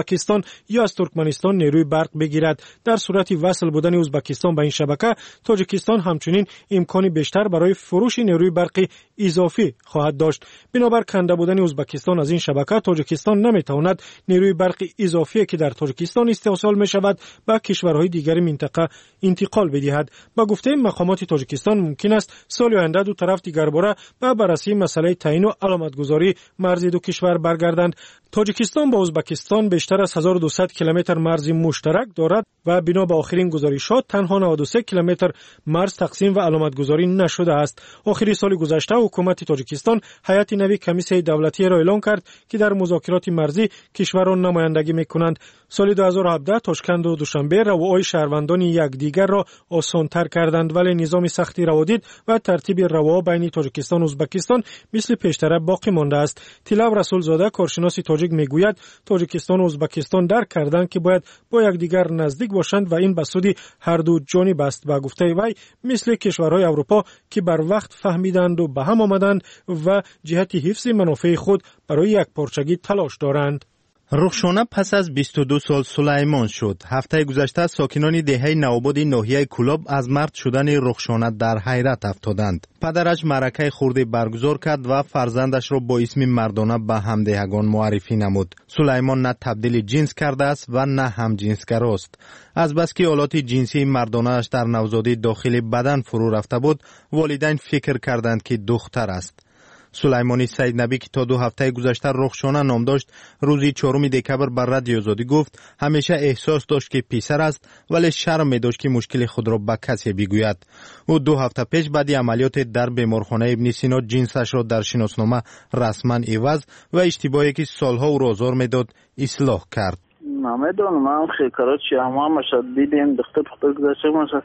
ازبکستان یا از ترکمنستان نیروی برق بگیرد. در صورت وصل بودن ازبکستان به این شبکه، تاجیکستان همچنین امکانی بیشتر برای فروش نیروی برقی اضافی خواهد داشت. بنابر کنده بودن ازبکستان از این شبکه، تاجیکستان نمیتواند نیروی برقی اضافی که در تاجیکستان استحصال می شود به کشورهای دیگر منطقه انتقال بدهد. با گفته مقامات تاجیکستان ممکن است سال آینده دو طرف دیگرباره به بررسی مسئله تعیین و علامتگذاری مرز دو کشور برگردند. تاجیکستان با ازبکستان بیشتر از 1200 کیلومتر مرز مشترک دارد و بنا به آخرین گزارشات تنها 93 کیلومتر مرز تقسیم و علامتگذاری نشده است. آخر سال گذشته حکومت تاجیکستان هیئت نوی کمیسیون دولتی را اعلام کرد که در مذاکرات مرزی کشوران نمایندگی میکنند. سال 2017 تاشکند و دوشنبه روابط شهروندان یکدیگر را آسان‌تر کردند، ولی نظام سختی روادید و ترتیب روابط بین تاجیکستان و ازبکستان مثل پیشتر باقی مانده است. طلب رسولزاده کارشناس تاجیک میگوید تاجیکستان و ازبکستان درک کردند که باید با یکدیگر نزدیک باشند و این به سود هر دو جانب است. با گفته وی مثل کشورهای اروپا که بر وقت فهمیدند و به هم آمدند و جهت حفظ منافع خود برای یکپارچگی تلاش دارند. رخشانه پس از 22 سال سلیمان شد. هفته گذشته ساکنان دهه نوآباد ناحیه کلاب از مرد شدن رخشانه در حیرت افتادند. پدرش معرکه خرد برگزار کرد و فرزندش را با اسم مردانه به همدهگان معرفی نمود. سلیمان نه تبدیل جنس کرده است و نه هم جنسگراست. از بس که آلات جنسی مردانه‌اش در نوزادی داخل بدن فرو رفته بود، والدین فکر کردند که دختر است. سلیمانی سید نبی که تا 2 هفته گذشته رخشانه نام داشت، روزی 4 دکبر بر رادیو آزادی گفت همیشه احساس داشت که پسر است، ولی شرم می داشت که مشکل خود را به کسی بگوید. او 2 هفته پیش بعد عملیات در بیمارخانه ابن سینا جنسش را در شناسنامه رسما عوض و اشتباهی که سالها او را آزار میداد اصلاح کرد. نمیدونم، خیلی کارات چی همه شد دیدیم دختر گذاشته ماشه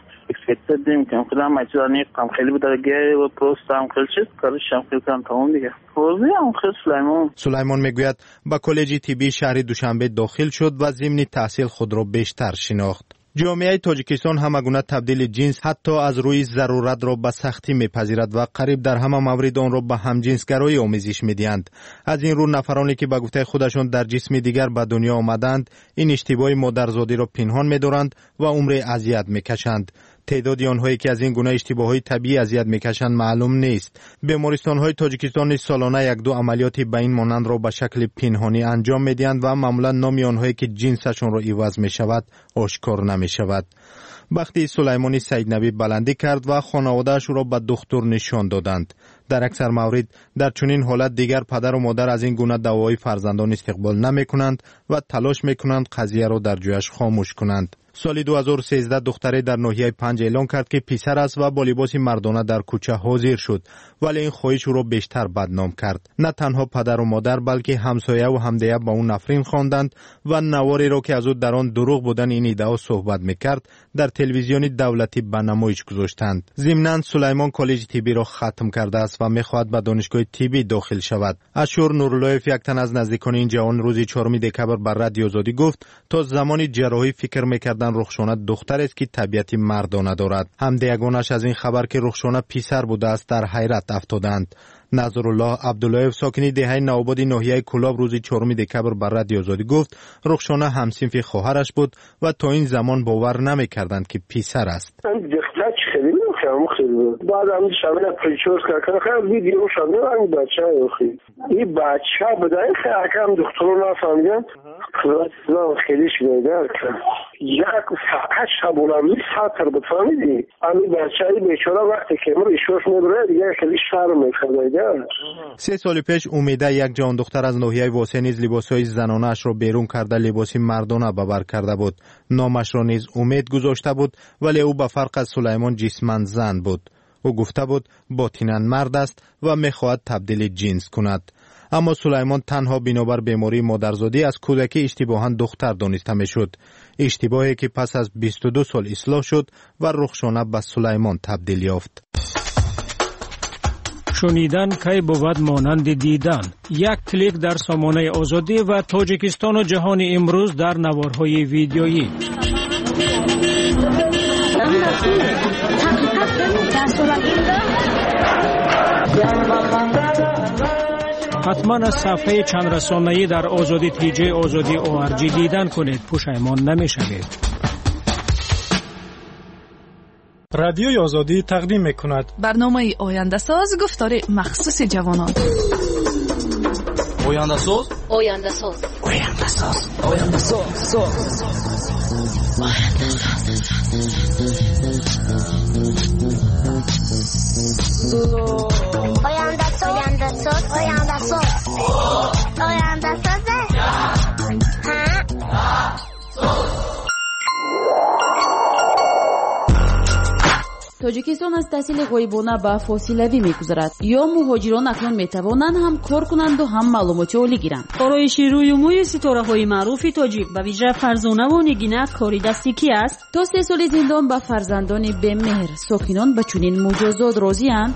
فکر دیم که خودم مجانی کم خیلی بود دیگه و پروست هم خیلی چیز کارش هم خیلی کم تمام دیگه. روزی هم خیلی سلیمان میگوید با کالج طبی شهر دوشنبه داخل شد و ضمن تحصیل خود را بیشتر شناخت. جامعه تاجیکستان همگونه تبدیل جنس حتی از روی ضرورت را به سختی میپذیرد و قریب در همه مورد آن را به همجنسگرایی آمیزش میدهند. از این رو نفرانی که به گفته خودشان در جسم دیگر به دنیا آمدند این اشتباه مادرزادی را پنهان می‌دارند و عمر اذیت میکشند. تعدادی آنهایی که از این گونه اشتباهات طبیعی اذیت میکشند معلوم نیست. بیمارستان‌های تاجیکستان سالانه 1-2 عملیات به این مانند را به شکل پنهانی انجام میدهند و معمولا نام آنهایی که جنسشان را عوض میشود آشکار نمیشود. وقتی سلیمانی سید نبی بلندی کرد و خانواده‌اش را به دکتر نشان دادند. در اکثر موارد در چنین حالت دیگر پدر و مادر از این گونه دعوای فرزندان استقبال نمی‌کنند و تلاش می‌کنند قضیه را در جایش خاموش کنند. سال 2013 دختری در ناحیه 5 اعلان کرد که پسر است و با لباس مردانه در کوچه حاضر شد، ولی این خواهش او را بیشتر بدنام کرد. نه تنها پدر و مادر بلکه همسایه و همدیگه با او نفرین خواندند و نواری را که از او در آن دروغ بودن این ادعا صحبت میکرد در تلویزیون دولتی به نمایش گذاشتند. ضمناً سلیمان کالج طبی را ختم کرده است و میخواهد به دانشگاه طبی داخل شود. اشور نوراللهیف یک تن از نزدیکان این جوان روزی 4 دکبر بر رادیو آزادی گفت تا زمانی جراحی فکر میکردند رخشانه دختر است که طبیعت مردانه دارد. همدیگانش از این خبر که رخشانه پسر بوده است در حیرت افتادند. نظرالله عبداللهیف ساکنی دهه نوآباد ناحیه کلاب روزی 4 دکبر بر رادیو آزادی گفت رخشانه همصنف خواهرش بود و تا این زمان باور نمی‌کردند که پسر است. بعد هم شامل پریچوز که خیلی ویدیو شامل این بچه اخی این بچه بدای خیلی دکتر نفهمیدن خیلیش میدار که یک ساعت شبولمی ساعت رو بفهمیدی این بچه ای بیچاره وقتی که امر ایشوش میبره دیگه خیلی شرم میخواد. 3 سال پیش امیده یک جوان دختر از ناحیه واسه نیز لباسهای زنانه اش را بیرون کرده لباس مردانه به بر کرده بود. نامش را نیز امید گذاشته بود، ولی او به فرق از سلیمان جسماً زن بود. او گفته بود باطناً مرد است و میخواهد تبدیل جنس کند. اما سلیمان تنها بنابر بیماری مادرزادی از کودکی اشتباهاً دختر دانسته میشد. اشتباهی که پس از 22 سال اصلاح شد و رخشانه به سلیمان تبدیل یافت. شنیدن کی بود مانند دیدن. یک کلیک در سامانه آزادی و تاجیکستان و جهان امروز در نوارهای ویدیویی. حتما از صفحه چند رسانه‌ای در آزادی تیجه آزادی ORG دیدن کنید. پشیمان نمی‌شوید. رادیوی آزادی تقدیم می‌کند برنامه آینده ساز گفتار مخصوص جوانان. آینده ساز آینده ساز آینده ساز آینده ساز тоҷикистон аз таҳсили ғоибона ба фосилавӣ мегузарад. ё муҳоҷирон акнун метавонанд ҳам кор кунанду ҳам маълумоти олӣ гиранд. ороиши рӯюмӯи ситораҳои маъруфи тоҷик ба виҷа фарзонаву нигина кори дасти ки аст? то 3 соли зиндон ба фарзандони бемеҳр. сокинон ба чунин муҷозот розиянд?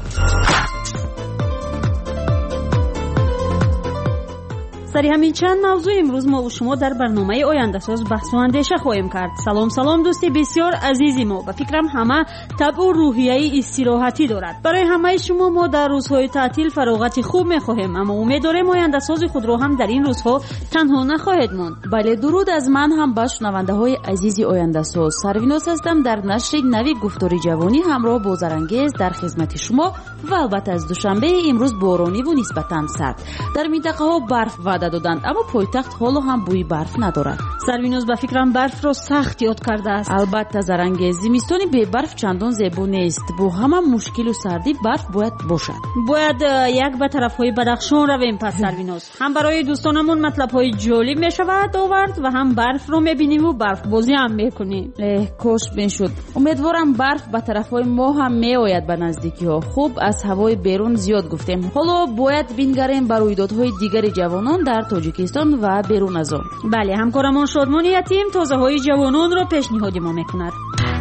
сари ҳамин чанд мавзӯъ имрӯз мо шумо дар барномаи ояндасоз баҳсу андеша хоҳем кард. салом дӯсти бисёр азизи мо. ба фикрам ҳама табъу рӯҳияи истироҳатӣ дорад. барои ҳамаи шумо мо дар рӯзҳои таътил фароғати хуб мехоҳем, аммо умед дорем ояндасози худро ҳам дар ин рӯзҳо танҳо нахоҳед монд. бале дуруд аз ман ҳам ба шунавандаҳои азизи ояндасоз. Сарвинос ҳастам дар нашри нави гуфтори ҷавонӣ ҳамроҳ бо Зарангез дар хизмати шумо ва албатта аз душанбеи имрӯз борониву нисбатан сард. дар минтақаҳо барф доданд, аммо пойтахт ҳоло ҳам бӯи барф надорад. Сарвинос ба фикрам барфро сахт ёд кардааст. албатта Зарангез, зимистони бебарф чандон зебо нест. бо ҳама мушкилу сардӣ барф бояд бошад. бояд як ба тарафҳои бадахшон равем. пас Сарвинос, ҳам барои дӯстонамон матлабҳои ҷолиб мешавад овард ва ҳам барфро мебиниву барфбозӣ ҳам мекунем. кош мешуд. умедворам барф ба тарафҳои мо ҳам меояд ба наздикиҳо. хуб, аз ҳавои берун зиёд гуфтем. ҳоло бояд бингарем ба рӯйдодҳои дигари ҷавонон дар тоҷикистон ва берун аз он. бале, ҳамкорамон Шодмони Ятим тозаҳои ҷавононро пешниҳоди мо мекунад.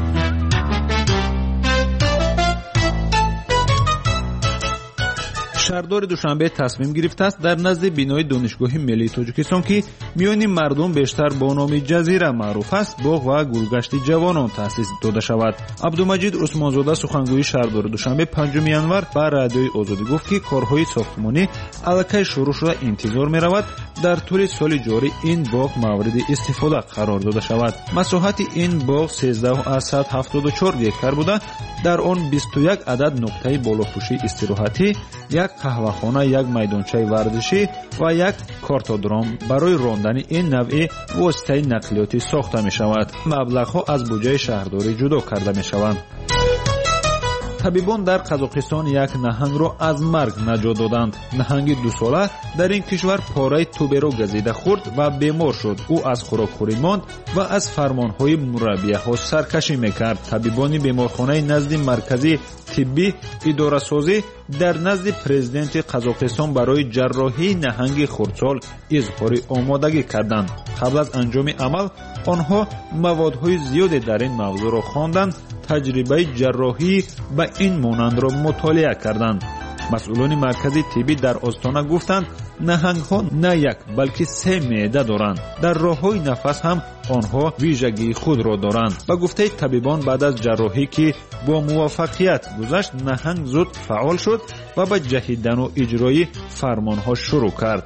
шаҳрдори душанбе тасмим гирифтааст дар назди бинои донишгоҳи миллии тоҷикистон ки миёни мардум бештар бо номи ҷазира маъруф аст, боғ ва гулгашти ҷавонон таъсис дода шавад. абдумаҷид усмонзода сухангӯи шаҳрдори душанбе 5 январ ба радиои озодӣ гуфт ки корҳои сохтмонӣ аллакай шурӯъ шуда интизор меравад дар тӯли соли ҷорӣ ин боғ мавриди истифода қарор дода шавад. масоҳати ин боғ 13,174 гектар буда, дар он 21 адад нуқтаи болопӯшии истироҳатӣ, як қаҳвахона, як майдончаи варзишӣ ва як кортодром барои рондани ин навъи воситаи нақлиётӣ сохта мешавад. маблағҳо аз буҷаи шаҳрдорӣ ҷудо карда мешаванд. табибон дар қазоқистон як наҳангро аз марг наҷот доданд. наҳанги 2 сола дар ин кишвар пораи туберо газида хӯрд ва бемор шуд. ӯ аз хӯрокхӯрӣ монд ва аз фармонҳои мураббияҳо саркашӣ мекард. табибони беморхонаи назди маркази тиббӣ идорасозӣ дар назди президенти қазоқистон барои ҷарроҳии наҳанги хурдсол изҳори омодагӣ карданд. қабл аз анҷоми амал онҳо маводҳои зиёде дар ин мавзӯъро хонданд, таҷрибаи ҷарроҳӣ ба ин монандро мутолиа карданд. масъулони маркази тиббӣ дар остона гуфтанд, наҳангҳо на як балки 3 меъда доранд. дар роҳҳои нафас ҳам онҳо вижагии худро доранд. ба гуфтаи табибон баъд аз ҷарроҳӣ ки бо муваффақият гузашт, наҳанг зуд фаъол шуд ва ба ҷаҳидану иҷрои фармонҳо шурӯъ кард.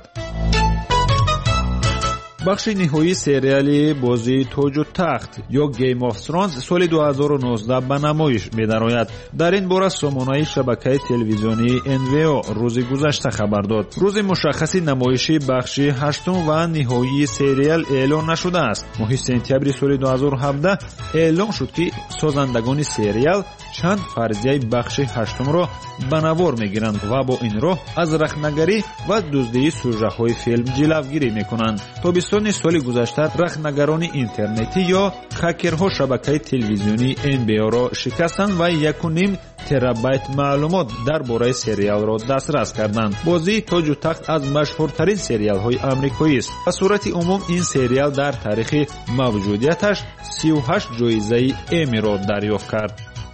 бахши ниҳоии сериали бозии тоҷу тахт ё Game of Thrones соли 2019 ба намоиш медарояд. дар ин бора сомонаи шабакаи телевизионии NVO рӯзи гузашта хабар дод. рӯзи мушаххаси намоиши бахши 8 ва ниҳоии сериал эълон нашудааст. моҳи сентябри соли 2017 эълон шуд ки созандагони сериал чанд фарзияи бахши 8-ро ба навор мегиранд ва бо ин роҳ аз рахнагарӣ ва дуздии сюжетҳои филм ҷилавгирӣ мекунанд. тобистони соли гузашта рахнагарони интернетӣ ё хакерҳо шабакаи телевизионии NBO-ро шикастанд ва 1.5 терабайт маълумот дар бораи сериалро дастрас карданд. бозии тоҷу тахт аз машҳуртарин сериалҳои амрикоист. ба сурати умум ин сериал дар таърихи мавҷудияташ 38 ҷоизаи Эмиро дарёфт кард.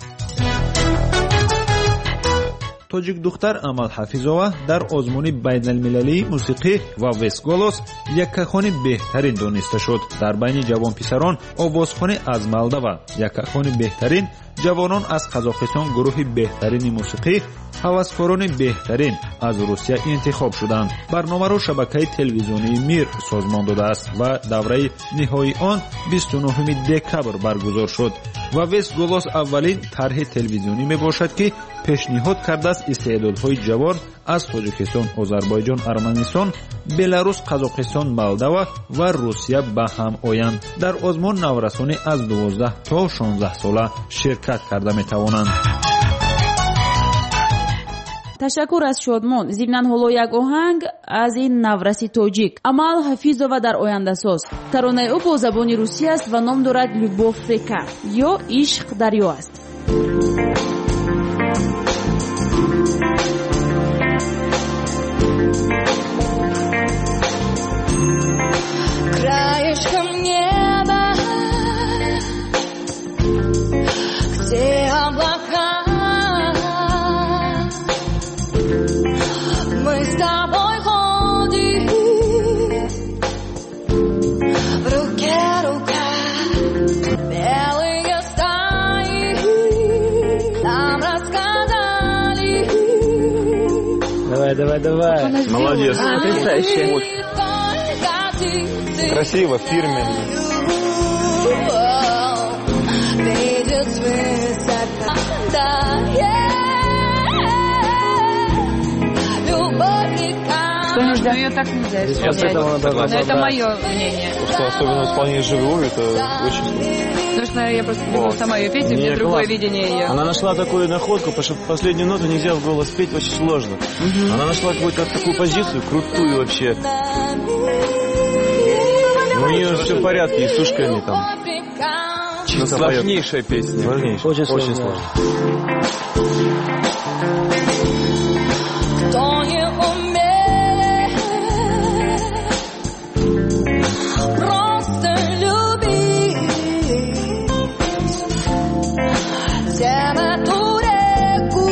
тоҷик духтар Амал Ҳафизова дар озмуни байналмилалии мусиқӣ ва вестголос якахони беҳтарин дониста шуд. дар байни ҷавонписарон овозхони аз Молдова якахони беҳтарин جوانان از قزاقستان گروه بهترین موسیقی هوسکاران بهترین از روسیه انتخاب شدند. برنامه را شبکه تلویزیونی میر سازمان داده است و دوره نهایی آن 29 دکبر برگزار شد و ویس گولوس اولین طرح تلویزیونی می باشد که پیشنهاد کرده است استعدادهای جوان از تاجیکستان، آذربایجان، ارمنستان، بلاروس، قزاقستان، مولداوا و روسیه به هم آیند. در آزمون نورسانی از 12 تا 16 ساله شرکت کرده می توانند. ташаккур аз шодмон. зимнан ҳоло як оҳанг аз ин навраси тоҷик Амал Ҳафизова дар ояндасоз. таронаи ӯ бо забони русӣ аст ва ном дорад «Любов река» ё «Ишқ дарё» аст. Краешком неба, где облака, мы с тобой ходим, в руке рука, белые стаи нам рассказали. Давай. Молодец. Потрясающе. Красиво, фирменно. Что нужно? Ее так нельзя исполнять. Но это мое мнение. Что особенно исполнение живую, это очень сложно. Потому что я просто не сама ее петь, у меня другое видение ее. Она нашла такую находку, потому что последнюю ноту нельзя в голос петь, очень сложно. Она нашла какую-то такую позицию, крутую вообще. У нее все в порядке, и с ушками там. Чисто сложнейшая песня. Сложнейшая. Очень сложно. Кто не умеет просто любить, тем эту реку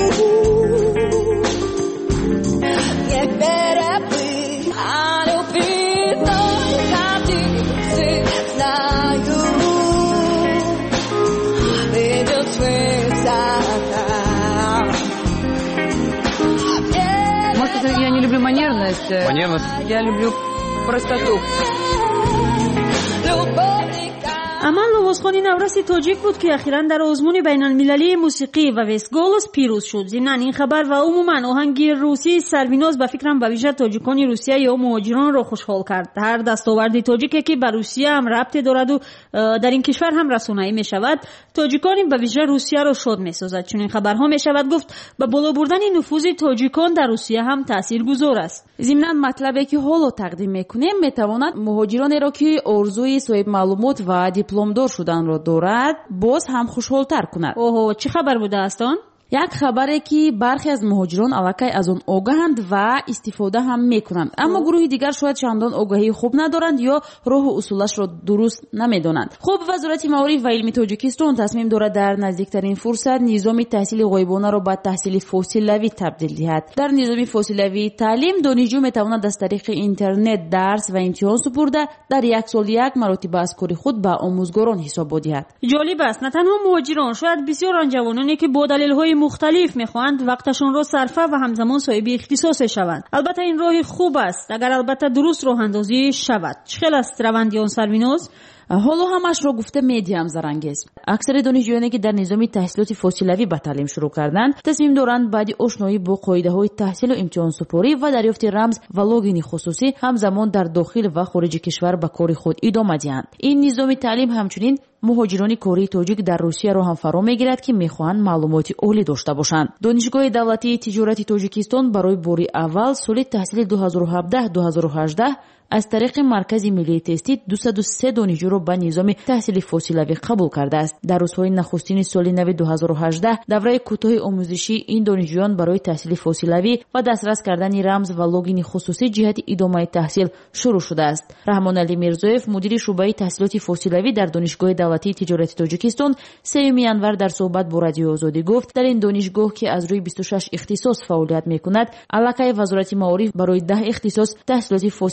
не переплыть, а любить только птицы знают, видят свысока. Я не люблю манерность. Я люблю простоту. амал ловозхони навраси тоҷик буд ки ахиран дар озмуни байналмилалии мусиқӣ ва весголос пирӯз шуд. зимнан ин хабар ва умуман оҳанги русии сарвиноз ба фикрам ба вижа тоҷикони русия ё муҳоҷиронро хушҳол кард. ҳар дастоварди тоҷике ки ба русия ҳам рабте дораду дар ин кишвар ҳам расонаӣ мешавад, тоҷикони ба вижа русияро шод месозад. чунин хабарҳо мешавад гуфт ба боло бурдани нуфузи тоҷикон дар русия ҳам таъсиргузор аст. зимнан матлабе ки ҳоло тақдим мекунем метавонад муҳоҷиронеро ки орзуи соҳибмаълумот ва дипломдор шуданро дорад боз ҳам хушҳолтар кунад. оҳо, чӣ хабар будааст он? як хабаре ки бархе аз муҳоҷирон аллакай аз он огаҳанд ва истифода ҳам мекунанд, аммо гурӯҳи дигар шояд чандон огаҳии хуб надоранд ё роҳу усулашро дуруст намедонанд. хуб, вазорати маориф ва илми тоҷикистон тасмим дорад дар наздиктарин фурсат низоми таҳсили ғоибонаро ба таҳсили фосилавӣ табдил диҳад. дар низоми фосилавии таълим донишҷӯ метавонад аз тариқи интернет дарс ва имтиҳон супурда дар як сол як маротиба аз кори худ ба омӯзгорон ҳисобот диҳад. ҷолиб аст. на танҳо муҳоҷирон, шояд бисёр он ҷавононе ки бо далелҳои мухталиф мехоҳанд вақташонро сарфа ва ҳамзамон соҳиби ихтисосе шаванд. албатта ин роҳи хуб аст, агар албатта дуруст роҳандозӣ шавад. чӣ хел аст раванди он сарвиноз? ҳоло ҳамашро гуфта медиам зарангез. аксари донишҷӯёне ки дар низоми таҳсилоти фосилавӣ ба таълим шурӯъ карданд, тасмим доранд баъди ошноӣ бо қоидаҳои таҳсилу имтиҳонсупорӣ ва дарёфти рамз ва логини хусусӣ ҳамзамон дар дохил ва хориҷи кишвар ба кори худ идома диҳанд. ин низоми таълим ҳамчунин муҳоҷирони кории тоҷик дар русияро ҳам фаро мегирад ки мехоҳанд маълумоти олӣ дошта бошанд. донишгоҳи давлатии тиҷорати тоҷикистон барои бори аввал соли таҳсили 2017-2018 аз тариқи маркази миллии тестӣ 203 донишҷӯро ба низоми таҳсили фосилавӣ қабул кардааст. дар рӯзҳои нахустини соли нави 2018 давраи кӯтоҳи омӯзишӣ ин донишҷӯён барои таҳсили фосилавӣ ва дастрас кардани рамз ва логини хусусӣ ҷиҳати идомаи таҳсил шурӯъ шудааст. раҳмоналӣ мирзоев, мудири шуъбаи таҳсилоти фосилавӣ дар донишгоҳи давлатии тиҷорати тоҷикистон 3 январ дар суҳбат бо радиои озодӣ гуфт, дар ин донишгоҳ ки аз рӯи 26 ихтисос фаъолият мекунад, аллакай вазорати маориф барои 10 ихтисос таҳсилоти фосилавиро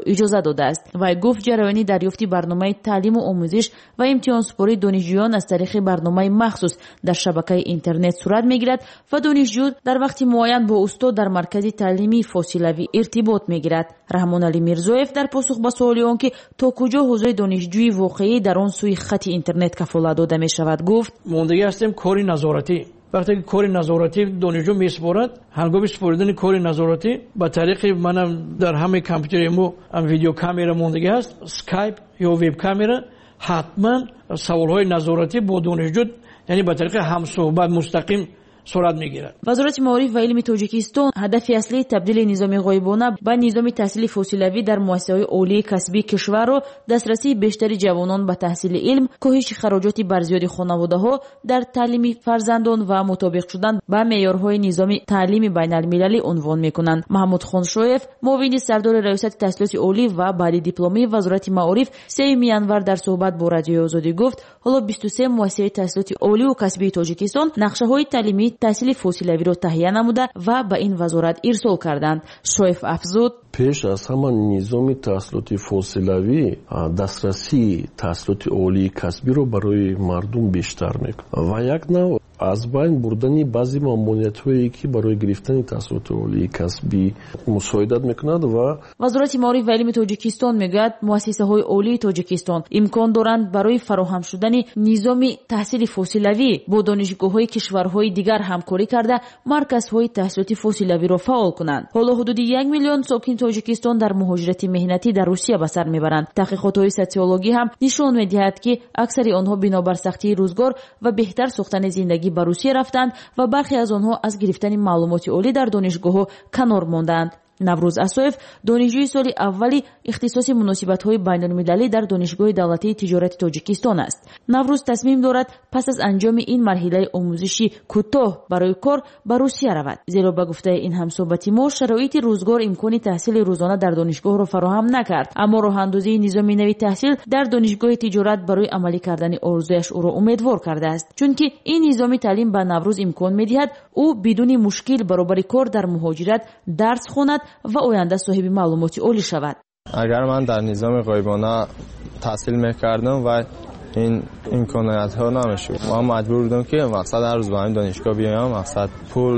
иҷоза додааст. Вай гуфт ҷараёни дарёфти барномаи таълиму омӯзиш ва имтиҳонсупории донишҷӯён аз тариқи барномаи махсус дар шабакаи интернет сурат мегирад ва донишҷӯ дар вақти муайян бо устод дар маркази таълимии фосилавӣ иртибот мегирад. Раҳмонали Мирзоев дар посух ба суоли он ки то куҷо ҳузури донишҷӯи воқеӣ дар он сӯи хати интернет кафолат дода мешавад гуфт: мондагӣ ҳастем кори назоратӣ. вақте ки кори назоратӣ донишҷӯ месупорад, ҳангоми супоридани кори назоратӣ ба тариқи манам дар ҳамаи компютери мо видеокамера мондагӣ ҳаст, скайп ё вебкамера, ҳатман саволҳои назоратӣ бо донишҷӯ яъне ба тариқи ҳамсӯҳбат мустақим сурат мегирад. вазорати маориф ва илми Тоҷикистон ҳадафи аслии табдили низоми ғоибона ба низоми таҳсили фосилавӣ дар муассисаҳои олии касбии кишварро дастрасии бештари ҷавонон ба таҳсили илм, коҳиши хароҷоти барзиёди хонаводаҳо дар таълими фарзандон ва мутобиқ шудан ба меъёрҳои низоми таълими байналмилалӣ унвон мекунанд. Маҳмуд Хоншоев, муовини сардори раёсати таҳсилоти олӣ ва баъди дипломии вазорати маориф 3 январ дар суҳбат бо Радиои Озодӣ гуфт: ҳоло 23 муассисаи таҳсилоти олию касбии Тоҷикистон нақшаҳои таълимии таҳсили фосилавиро таҳия намуда ва ба ин вазорат ирсол карданд. Шоев афзуд: пеш аз ҳама низоми таҳсилоти фосилавӣ дастрасии таҳсилоти олии касбиро барои мардум бештар мекунад ва як нав аз байн бурдани баъзе маъмуриятҳое ки барои гирифтани таҳсилоти олии касбӣ мусоидат мекунад. ва вазорати маориф ва илми Тоҷикистон мегӯяд муассисаҳои олии Тоҷикистон имкон доранд барои фароҳам шудани низоми таҳсили фосилавӣ бо донишгоҳҳои кишварҳои дигар ҳамкорӣ карда марказҳои таҳсилоти фосилавиро фаъол кунанд. ҳоло ҳудуди 1 миллион сокини Тоҷикистон дар муҳоҷирати меҳнатӣ дар Русия ба сар мебаранд. таҳқиқотҳои социологӣ ҳам нишон медиҳад, ки аксари онҳо бинобар сахтии рӯзгор ва беҳтар сохтани зиндагӣ ба Русия рафтанд ва бархе аз онҳо аз гирифтани маълумоти олӣ дар донишгоҳҳо канор монданд. Наврӯз Асоев, донишҷӯи соли аввали ихтисоси муносибатҳои байнулмилалӣ дар Донишгоҳи давлатии тиҷорати Тоҷикистон аст. Наврӯз тасмим дорад пас аз анҷоми ин марҳилаи омӯзиши кӯтоҳ барои кор ба Русия равад. Зеро ба гуфтаи ин ҳамсоҳбати мо, шароити рӯзгор имкони таҳсили рӯзона дар донишгоҳро фароҳам накард, аммо роҳандозии низоми нави таҳсил дар донишгоҳи тиҷорат барои амалӣ кардани орзуяш ӯро умедвор кардааст. чунки ин низоми таълим ба Наврӯз имкон медиҳад ӯ бидуни мушкил баробари кор дар муҳоҷират дарс хонад ва оянда соҳиби маълумоти олӣ шавад. агар ман дар низоми ғоибона таҳсил мекардам ва ин имкониятҳо намешуд, ман маҷбур будам ки мақсад ҳар рӯз ба ҳамин донишгоҳ биёям, мақсад пул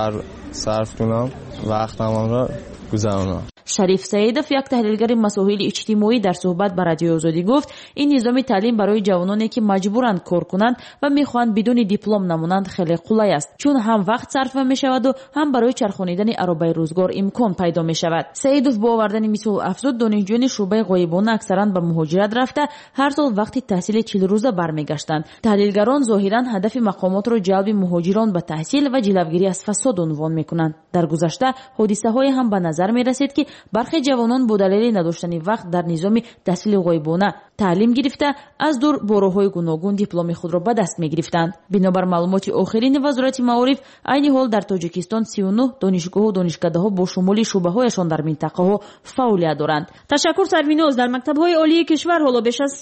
сарф кунам, вақтамро гузаронам. Шариф Саидов, як таҳлилгари масоили иҷтимоӣ, дар суҳбат ба Радиои Озодӣ гуфт: ин низоми таълим барои ҷавононе ки маҷбуранд кор кунанд ва мехоҳанд бидуни диплом намонанд хеле қулай аст, чун ҳам вақт сарфа мешаваду ҳам барои чархонидани аробаи рӯзгор имкон пайдо мешавад. Саидов бо овардани мисол афзуд, донишҷӯёни шуъбаи ғоибона аксаран ба муҳоҷират рафта ҳар сол вақти таҳсили 40 рӯза бармегаштанд. таҳлилгарон зоҳиран ҳадафи мақомотро ҷалби муҳоҷирон ба таҳсил ва ҷилавгирӣ аз фасод унвон мекунанд. дар гузашта ҳодисаҳое ҳам ба назар мерасед, ки бархе ҷавонон бо далели надоштани вақт дар низоми таҳсили ғоибона таълим гирифта аз дур бо роҳҳои гуногун дипломи худро ба даст мегирифтанд. бинобар маълумоти охирини вазорати маориф, айни ҳол дар Тоҷикистон 39 донишгоҳу донишкадаҳо бо шумоли шӯъбаҳояшон дар минтақаҳо фаъолият доранд. ташаккур Сарвиноз. дар мактабҳои олии кишвар ҳоло беш аз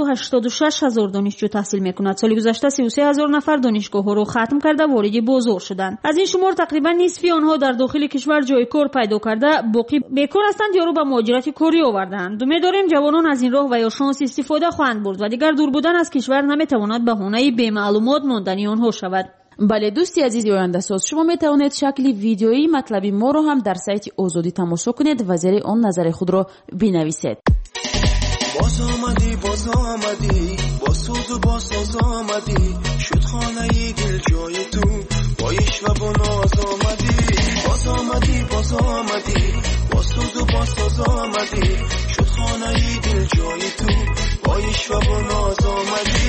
186 000 донишҷӯ таҳсил мекунад. соли гузашта 33 000 нафар донишгоҳҳоро хатм карда вориди бозор шуданд. аз ин шумор тақрибан нисфи онҳо дар дохили кишвар ҷойи кор пайдо карда, боқӣ бекор ҳастанд ё ба муҳоҷирати корӣ овардаанд. умед дорем ҷавонон аз ин роҳ ва ё шонс истифода хоҳанд бурд ва дигар дур будан аз кишвар наметавонад баҳонаи бемаълумот мондани онҳо шавад. бале дӯсти азизи ояндасоз, шумо метавонед шакли видеои матлаби моро ҳам дар сайти Озодӣ тамошо кунед ва зери он назари худро бинависед. باز آمدی با سوز و با ساز آمدی شد خانه دل جای تو با عشق و با ناز آمدی باز آمدی با سوز و با ساز آمدی شد خانه دل جای تو با عشق و با ناز آمدی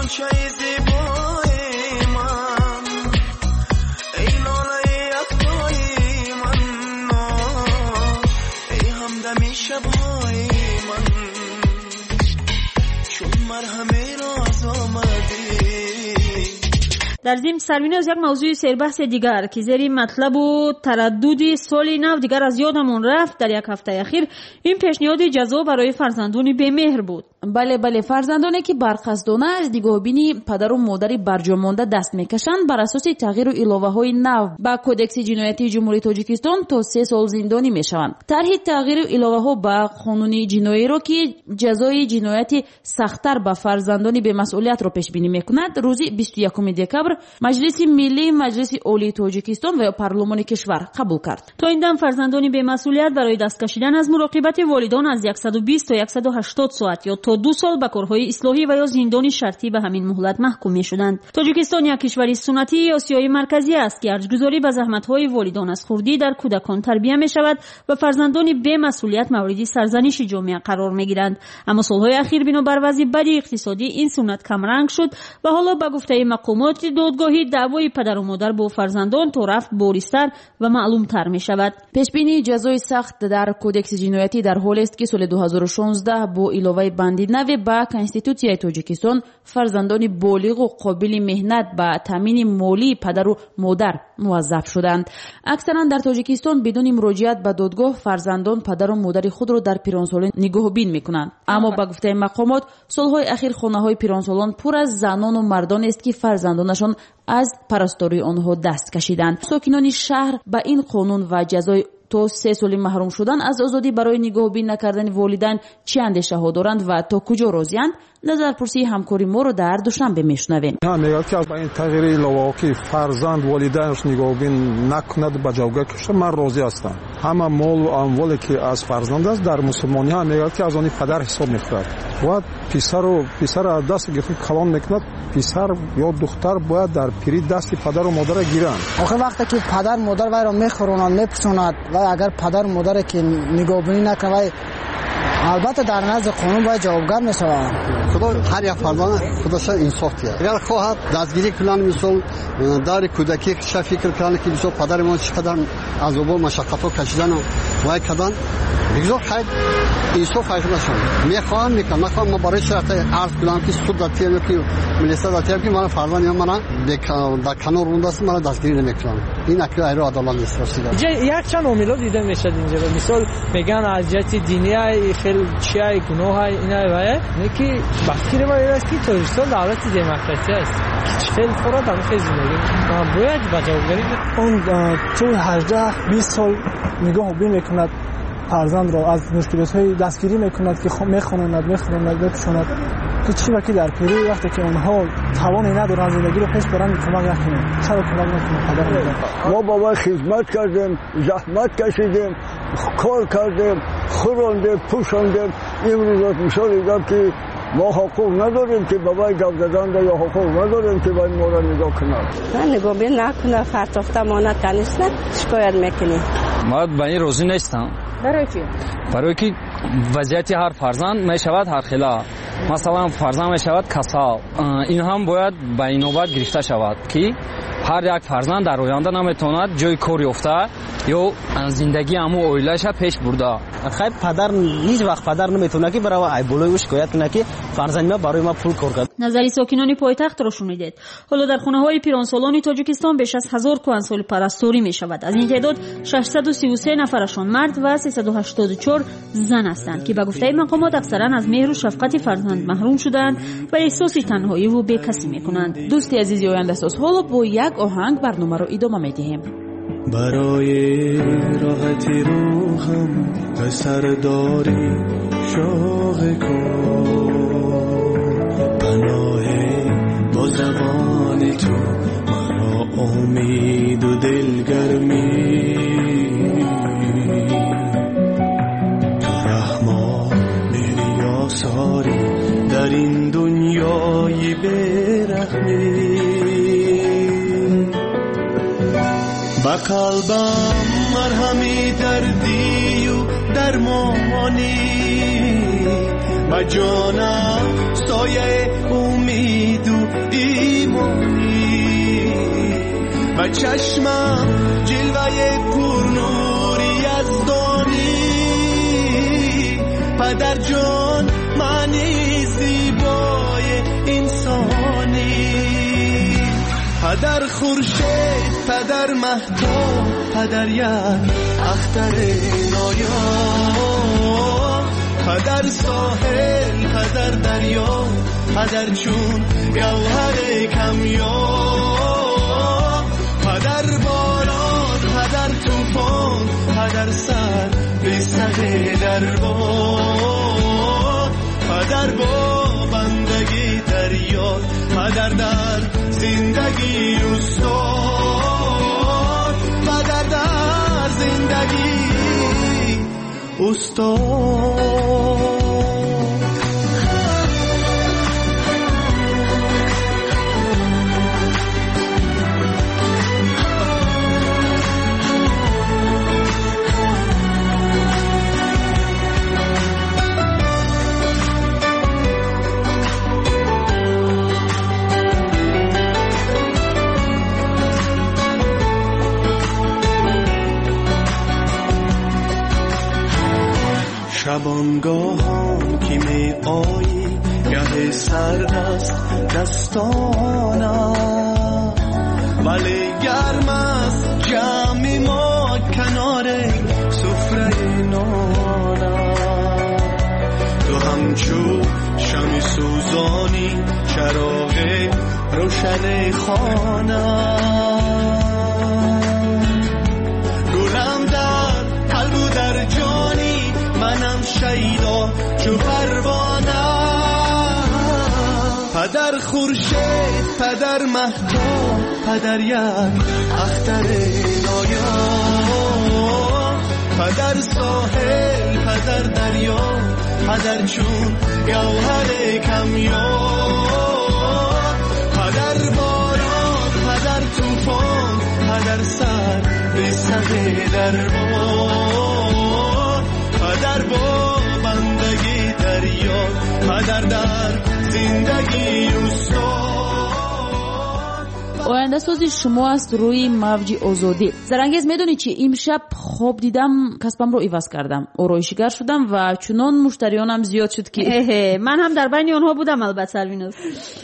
غنچه زیبای من ای لاله یکتای من ای همدم شبهای من چون مرهمه راز آمدی. در ضمن سروین از یک موضوع سربحث دیگر که زیر مطلب و تردد سال نو دیگر از یادمون رفت در یک هفته اخیر این پیشنهاد جزا برای فرزندان بی‌مهر بود. بله فرزندانی که برقصدانه از نگاهبینی پدر و مادر برجامانده دست میکشند بر اساس تغییر و الоваҳои نو با کودکس جنایتی جمهوری تاجیکستان تا 3 سال زندانی میشوند. طرح تغییر و الоваҳо با قانون جنایی را که جزای جنایت سخت‌تر به فرزندان بی‌مسئولیت را پیش بینی میکند روز 21 دکبر مجلس ملی مجلس عالی تاجیکستان و پارلمان کشور قبول کرد. تا این دم فرزندان بی‌مسئولیت برای دست کشیدن از مراقبت والدان از 120 تا 180 ساعت یا تا 2 سال به کارهای اصلاحی و یا زندان شرطی به همین مهلت محکوم می‌شدند. تاجیکستان یک کشور سنتی آسیای مرکزی است که ارجگذاری به زحمت‌های والدان از خردی در کودکان تربیت می‌شود و فرزندان بی‌مسئولیت مورد سرزنش جامعه قرار می‌گیرند. اما سال‌های اخیر بنابر وضع بد اقتصادی این سنت کمرنگ شد و حالا به گفته مقامات دادگاهی دعوای پدر و مادر با فرزندان تا رفت بارزتر و معلوم‌تر می‌شود. پیشبینی جزای سخت در کودکس جنایتی در حال است که سال 2016 با علاوه بندی نوی با کنستیتوسیای تاجیکستان فرزندان بالغ و قابل مهنت با تامین مالی پدر و مادر موظف شدند. اکثرا در تاجیکستان بدون مراجعت به دادگاه فرزندان پدر و مادر خود را در پیرانسالان نگاهبین می‌کنند. اما به گفته مقامات سالهای اخیر خانه‌های پیرانسالان پر از زنان و مردان است که فرزندانشان از پرستاری آنها دست کشیدند. ساکنان شهر به این قانون و جزای تا 3 سال محروم شدن از آزادی برای نگاهبین نکردن والدین چه اندیشه‌ها دارند و تا کجا راضی‌اند؟ نظرپرسی همکاری ما رو در دوشنبه میشنویم. میگه که با این تغییر الоваҳо که فرزند والدینش نگاهبین نکند به جوگه کشه من راضی هستم. همه مال و اموالی که از فرزند است در مسلمانی ها میگه که از آن پدر حساب میخورد و پسر از دست گرفته کلان میکند. پسر یا دختر باید در پیری دست پدر و مادر گیرند. آخه وقتی که پدر مادر وای را میخوراند میپسوند و اگر پدر مادر که نگاهبینی نکنه البته در نزد قانون باید جوابگر میشود. خدا هر یک فرزند خودش انصاف دهد. اگر خواهد دستگیری کنند مثال در کودکی فکر کنند که مثال پدر ما چقدر عذاب و مشقت ها کشیدن و کردن بگذار خیر انصاف حاکم شود. میخوام میکنم ما برای شرط عرض کنم که سود دادیم که ملیسا دادیم که من فرزند من در کنار رونده است من دستگیری نمیکنم. این اکل ایرو عدالت نیست. یک چند عامل دیده میشه اینجا. مثال میگن از جهت دینی خیلی چیه گناه اینا وای که بخیر ما است که تاجیکستان دولت دموکراسی است. خیلی فرات هم خیلی زندگی باید با جوابگری اون تو 18 20 سال نگاه بین میکند فرزند را از مشکلات‌های دستگیری میکند که میخواند بپوشاند که چی وقتی در پیری وقتی که اونها توانی ندارن زندگی رو پیش برن کمک نکنه. چرا کمک نکنه پدر ما بابا خدمت کردیم زحمت کشیدیم کار کردیم خوراندیم پوشاندیم امروز مثال دیدم که ما حقوق نداریم که بابای گپ زدن یا حقوق نداریم که باید ما را نگاه کنند. نه نگاه بین نکنه فرتافته مانه تنیست شکایت میکنی. ما به این روزی نیستم. برای چی؟ برای که وضعیت هر فرزند میشود هر خلا. مثلا فرزند میشود کسال. این هم باید به این نوبت گرفته شود که هر یک فرزند در آینده نمیتواند جای کاری افته یا زندگی همو اویلش پیش برده. خیر پدر هیچ وقت پدر نمیتونه که برای ایبولوی شکایت کنه که فرزند ما برای ما پول کار کرد. نظری ساکنان پایتخت را شنیدید. حالا در خانه‌های پیرانسالان تاجیکستان بیش از 1000 کهنسال پرستاری میشود. از این تعداد 633 نفرشان مرد و 384 زن هستند که به گفته مقامات اکثرا از مهر و شفقت فرزند محروم شدند و احساس تنهایی و بی‌کسی میکنند. دوستی عزیزی آینده ساز حالا با یک آهنگ برنامه رو ادامه میدهیم. برای راحت روحم پسر داری شوق کن پناه با زبان تو مرا امید و دلگرمی تو رحمان میری آثاری در این دنیای بیرحمی با قلبم مرهمی دردی و درمانی و جانم سایه امید و ایمانی و چشمم جلوه پرنوری از دانی پدر جان معنی زیبای انسانی پدر خورشید پدر مهتاب پدر یک اختر نایاب پدر ساحل پدر دریا پدر چون گوهر کمیاب پدر باران پدر طوفان پدر سر به سر دربار پدر با بندگی دریا پدر در زندگی استاد پدر در زندگی استاد شبانگاهان که می آیی گه سرد است دستانم ولی گرم است جمع ما کنار سفره نانم تو همچو شمع سوزانی چراغ روشن خانم گلم در قلب و در جانی منم شیدا چو پروانه پدر خورشید پدر مهتاب پدر یک اختر نایاب پدر ساحل پدر دریا پدر چون گوهر کمیاب پدر باران پدر طوفان پدر سر به سر دربار پدر با بندگی دریا پدر در زندگی استاد آینده سازی شما است روی موج آزادی. زرنگیز میدونی چی امشب خواب دیدم کسبم رو عوض کردم آرایشگر شدم و چنان مشتریانم زیاد شد که من هم در بین اونها بودم. البته سروینوس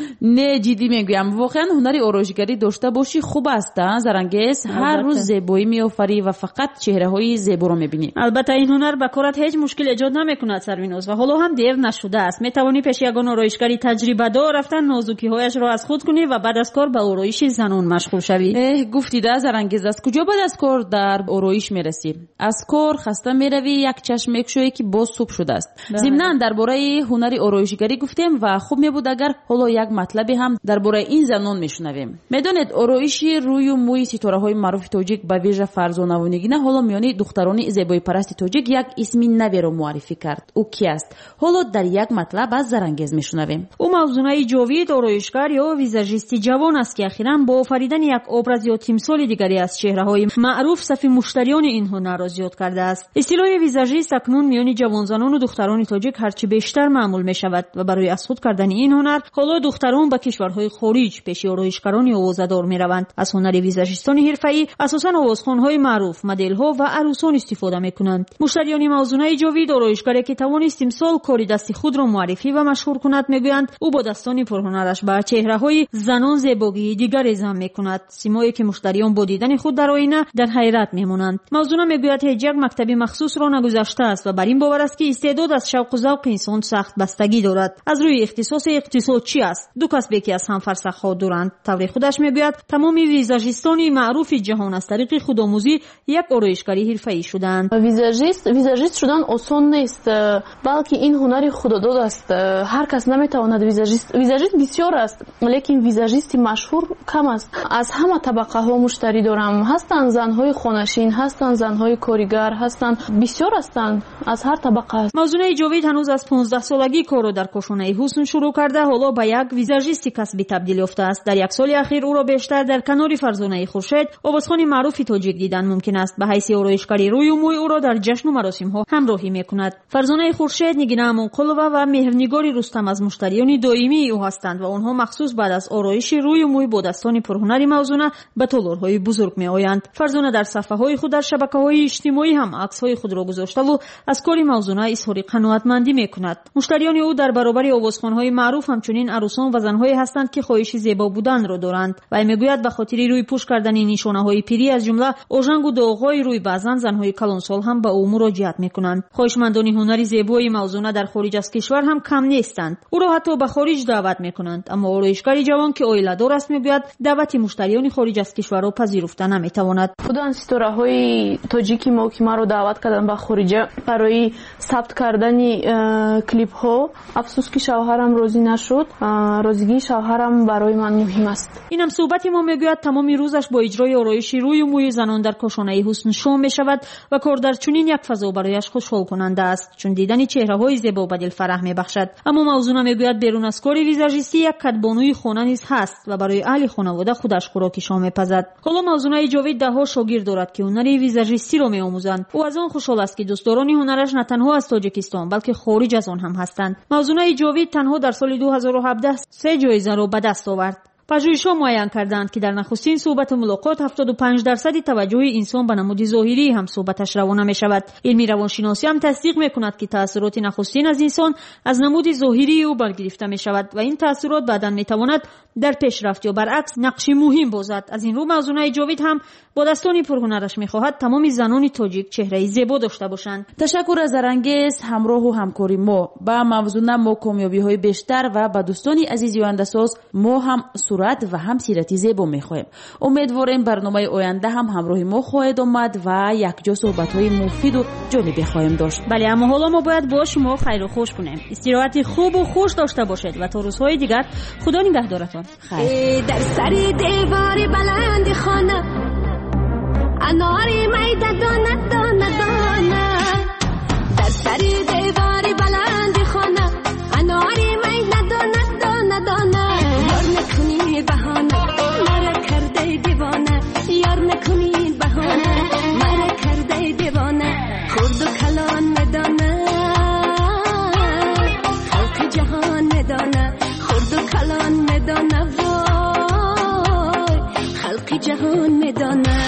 نه جدی میگم واقعا هنری آرایشگری داشته باشی خوب است زرنگیز هر روز زیبایی میآفری و فقط چهره های زیبا رو میبینی. البته این هنر به کارت هیچ مشکل ایجاد نمیکند سروینوس و حالا هم دیر نشده است. میتوانی پیش یگان آرایشگری تجربه دار رفتن نازکی هایش را از خود کنی و بعد از کار به آرایش زنان مشغول شوی. گفتی ده زرنگیز است کجا بعد از کار در آرایش میرسی؟ از کار خسته میروی یک چشم میکشوی که باز صبح شده است. ضمناً درباره هنری آرایشگری گفتیم و خوب میبود اگر حالا یک مطلبی هم درباره این زنان میشنویم. میدونید آرایش روی و موی ستاره های معروف تاجیک به ویژه فرزانه و نگینه حالا میانی دختران زیبای پرست تاجیک یک اسم نوی رو معرفی کرد. او کی است؟ حالا در یک مطلب از زرنگیز میشنویم. او موضوع جاوید آرایشگر یا ویزاژیستی جوان است که اخیراً با آفریدن یک ابراز یا تمثال دیگری از چهره‌های معروف صف مشتریان این هنر را زیاد کرده است. اصطلاح ویزاژیست اکنون میان جوانزنان و دختران تاجیک هرچی بیشتر معمول می شود و برای از خود کردن این هنر حالا دختران به کشورهای خارج پیش آرایشگران آوازدار می روند. از هنر ویزاژیستان حرفه‌ای اساساً آوازخوان‌های معروف، مدل‌ها و عروسان استفاده می‌کنند. مشتریان موضوع جاوید آرایشگری که توانست امسال کاری دستی خود را معرفی و مشهور کند میگویند او با دستان پرهنرش به چهره‌های زنان زیبایی دیگر زم می‌کند. سیمایی که مشتریان با دیدن خود در آینه در حیرت می‌مانند. موضوع میگوید هیچ یک مکتبی مخصوص را نگذاشته است و بر این باور است که استعداد از شوق و ذوق انسان سخت بستگی دارد. از روی اقتصاد چی است؟ دو کسبی که از هم فرسخ‌ها دورند. طور خودش میگوید تمام ویزاژیستان معروف جهان از طریق خودآموزی یک آرایشگری حرفه‌ای شدند. ویزاژیست شدن آسان نیست، بلکه این هنر خودداد است. هر کس نمیتواند ویزاژیست بسیار است، لیکن ویزاژیست مشهور کم است. از همه طبقه ها مشتری دارم. هستند زنهای خانشین، هستند زنهای کارگر، هستند بسیار هستند از هر طبقه است. موزونه جاوید هنوز از 15 سالگی کار را در کاشانه حسن شروع کرده، حالا به یک ویزاژیست کسبی تبدیل یافته است. در یک سال اخیر او را بیشتر در کنار فرزانه خورشید، آوازخوان معروف تاجیک دیدن ممکن است. به حیث آرایشگری روی و موی او را در جشن و مراسم ها همراهی میکند. فرزانه خورشید نگینه منقلبه و مهرنگاری رستم از مشتریان دائمی او هستند و آنها مخصوص بعد از آرایش روی و موی با دستان پرهنری موزونه به تالارهای بزرگ میآیند. فرزانه در صفحه‌های خود در شبکه‌های اجتماعی هم عکس‌های خود را گذاشته و از کار موزونه اظهار قناعتمندی میکند. مشتریان او در برابر آوازخوان‌های معروف همچنین عروسان و زن‌هایی هستند که خواهش زیبا بودن را دارند و میگوید به خاطر روی پوش کردن نشانه‌های پیری از جمله اوژنگ و داغ‌های روی بعضن زن‌های کلانسال هم به او مراجعت میکنند. خواهشمندان هنری زیبای موزونه در خارج از کشور هم کم نیستند. او را حتی به خارج دعوت میکنند، اما آرایشگر جوان که عائله‌دار است میگوید دعوت مشتریان خارج از کشور را پذیرفته نمیتواند. خودم ستاره‌های تاجیکی ما که ما رو دعوت کردن به خارج برای ثبت کردن کلیپ ها. افسوس که شوهرم راضی نشد. راضیگی شوهرم برای من مهم است. اینم صحبت ما میگوید تمام روزش با اجرای آرایش روی و موی زنان در کاشانه حسن شام میشود و کار در چنین یک فضا برایش خوشحال کننده است، چون دیدن چهره‌های زیبا به دل فرح میبخشد. اما موضوع میگوید بیرون از کار ویزاژیستی یک کدبانوی خانه نیز هست و برای اهل خانواده خودش خوراک شام میپزد. حالا موضوع جاوید ده ها شاگرد دارد که هنر ویزاژیستی را میآموزند. او از آن خوشحال است که دوستداران هنرش نه تنها از تاجیکستان بلکه خارج از آن هم هستند. موضوع جاوید تنها در سال 2017 3 جایزه را به دست آورد. پژوهش‌ها معین کردند که در نخستین صحبت و ملاقات 75% توجه انسان به نمود ظاهری هم صحبتش روانه می‌شود. علمی روانشناسی هم تصدیق می‌کند که تأثیرات نخستین از انسان از نمود ظاهری او برگرفته می‌شود و این تأثیرات بعداً می‌تواند در پیشرفت یا برعکس نقشی مهم بازد. از این رو موضوع جاوید هم با دستان پرهنرش می‌خواهد تمام زنان تاجیک چهره زیبا داشته باشند. تشکر از زرنگیز همراه و همکاری ما با موضوع ما کامیابی‌های بیشتر و با دوستان عزیز و اندساز ما هم و هم سیرتی زیبا میخواهیم. امیدواریم برنامه آینده هم همراه ما خواهد آمد و یکجا صحبت‌های مفید و جالبی خواهیم داشت. بله، اما حالا ما باید با شما خیر و خوش کنیم. استراحت خوب و خوش داشته باشید و تا روزهای دیگر خدا نگهدارتان. خیر. در سر دیوار بلند خانه اناری میده دانه دانه دانه. در سر دیوار بلند خانه اناری میده دانه دانه دانه. بهانه مرا کرده دیوانه، یار نکنی بهانه مرا کرده دیوانه. خود و کلان میدانه خلق جهان میدانه، خود و کلان میدانه وای خلق جهان میدانه.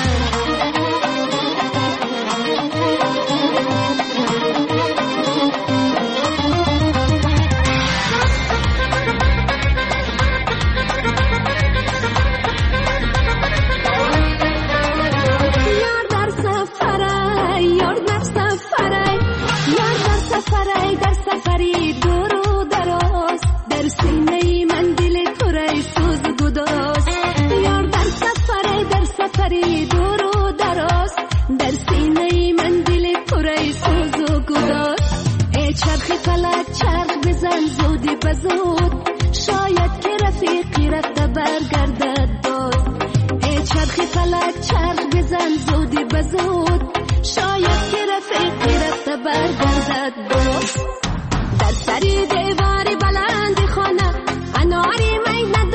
در سفری دور و دراز در سینه من دل تو رای سوز گداز. یار در سفری دور و دراز در سینه من دل تو رای سوز و گداز. ای چرخ فلک چرخ بزن زودی بزود، شاید که رفیقی رفته برگردد باز. ای چرخ فلک چرخ بزن زودی بزود، شاید که رفیقی رفته برگردد باز. در سری دیواری بلند خانه اناری میده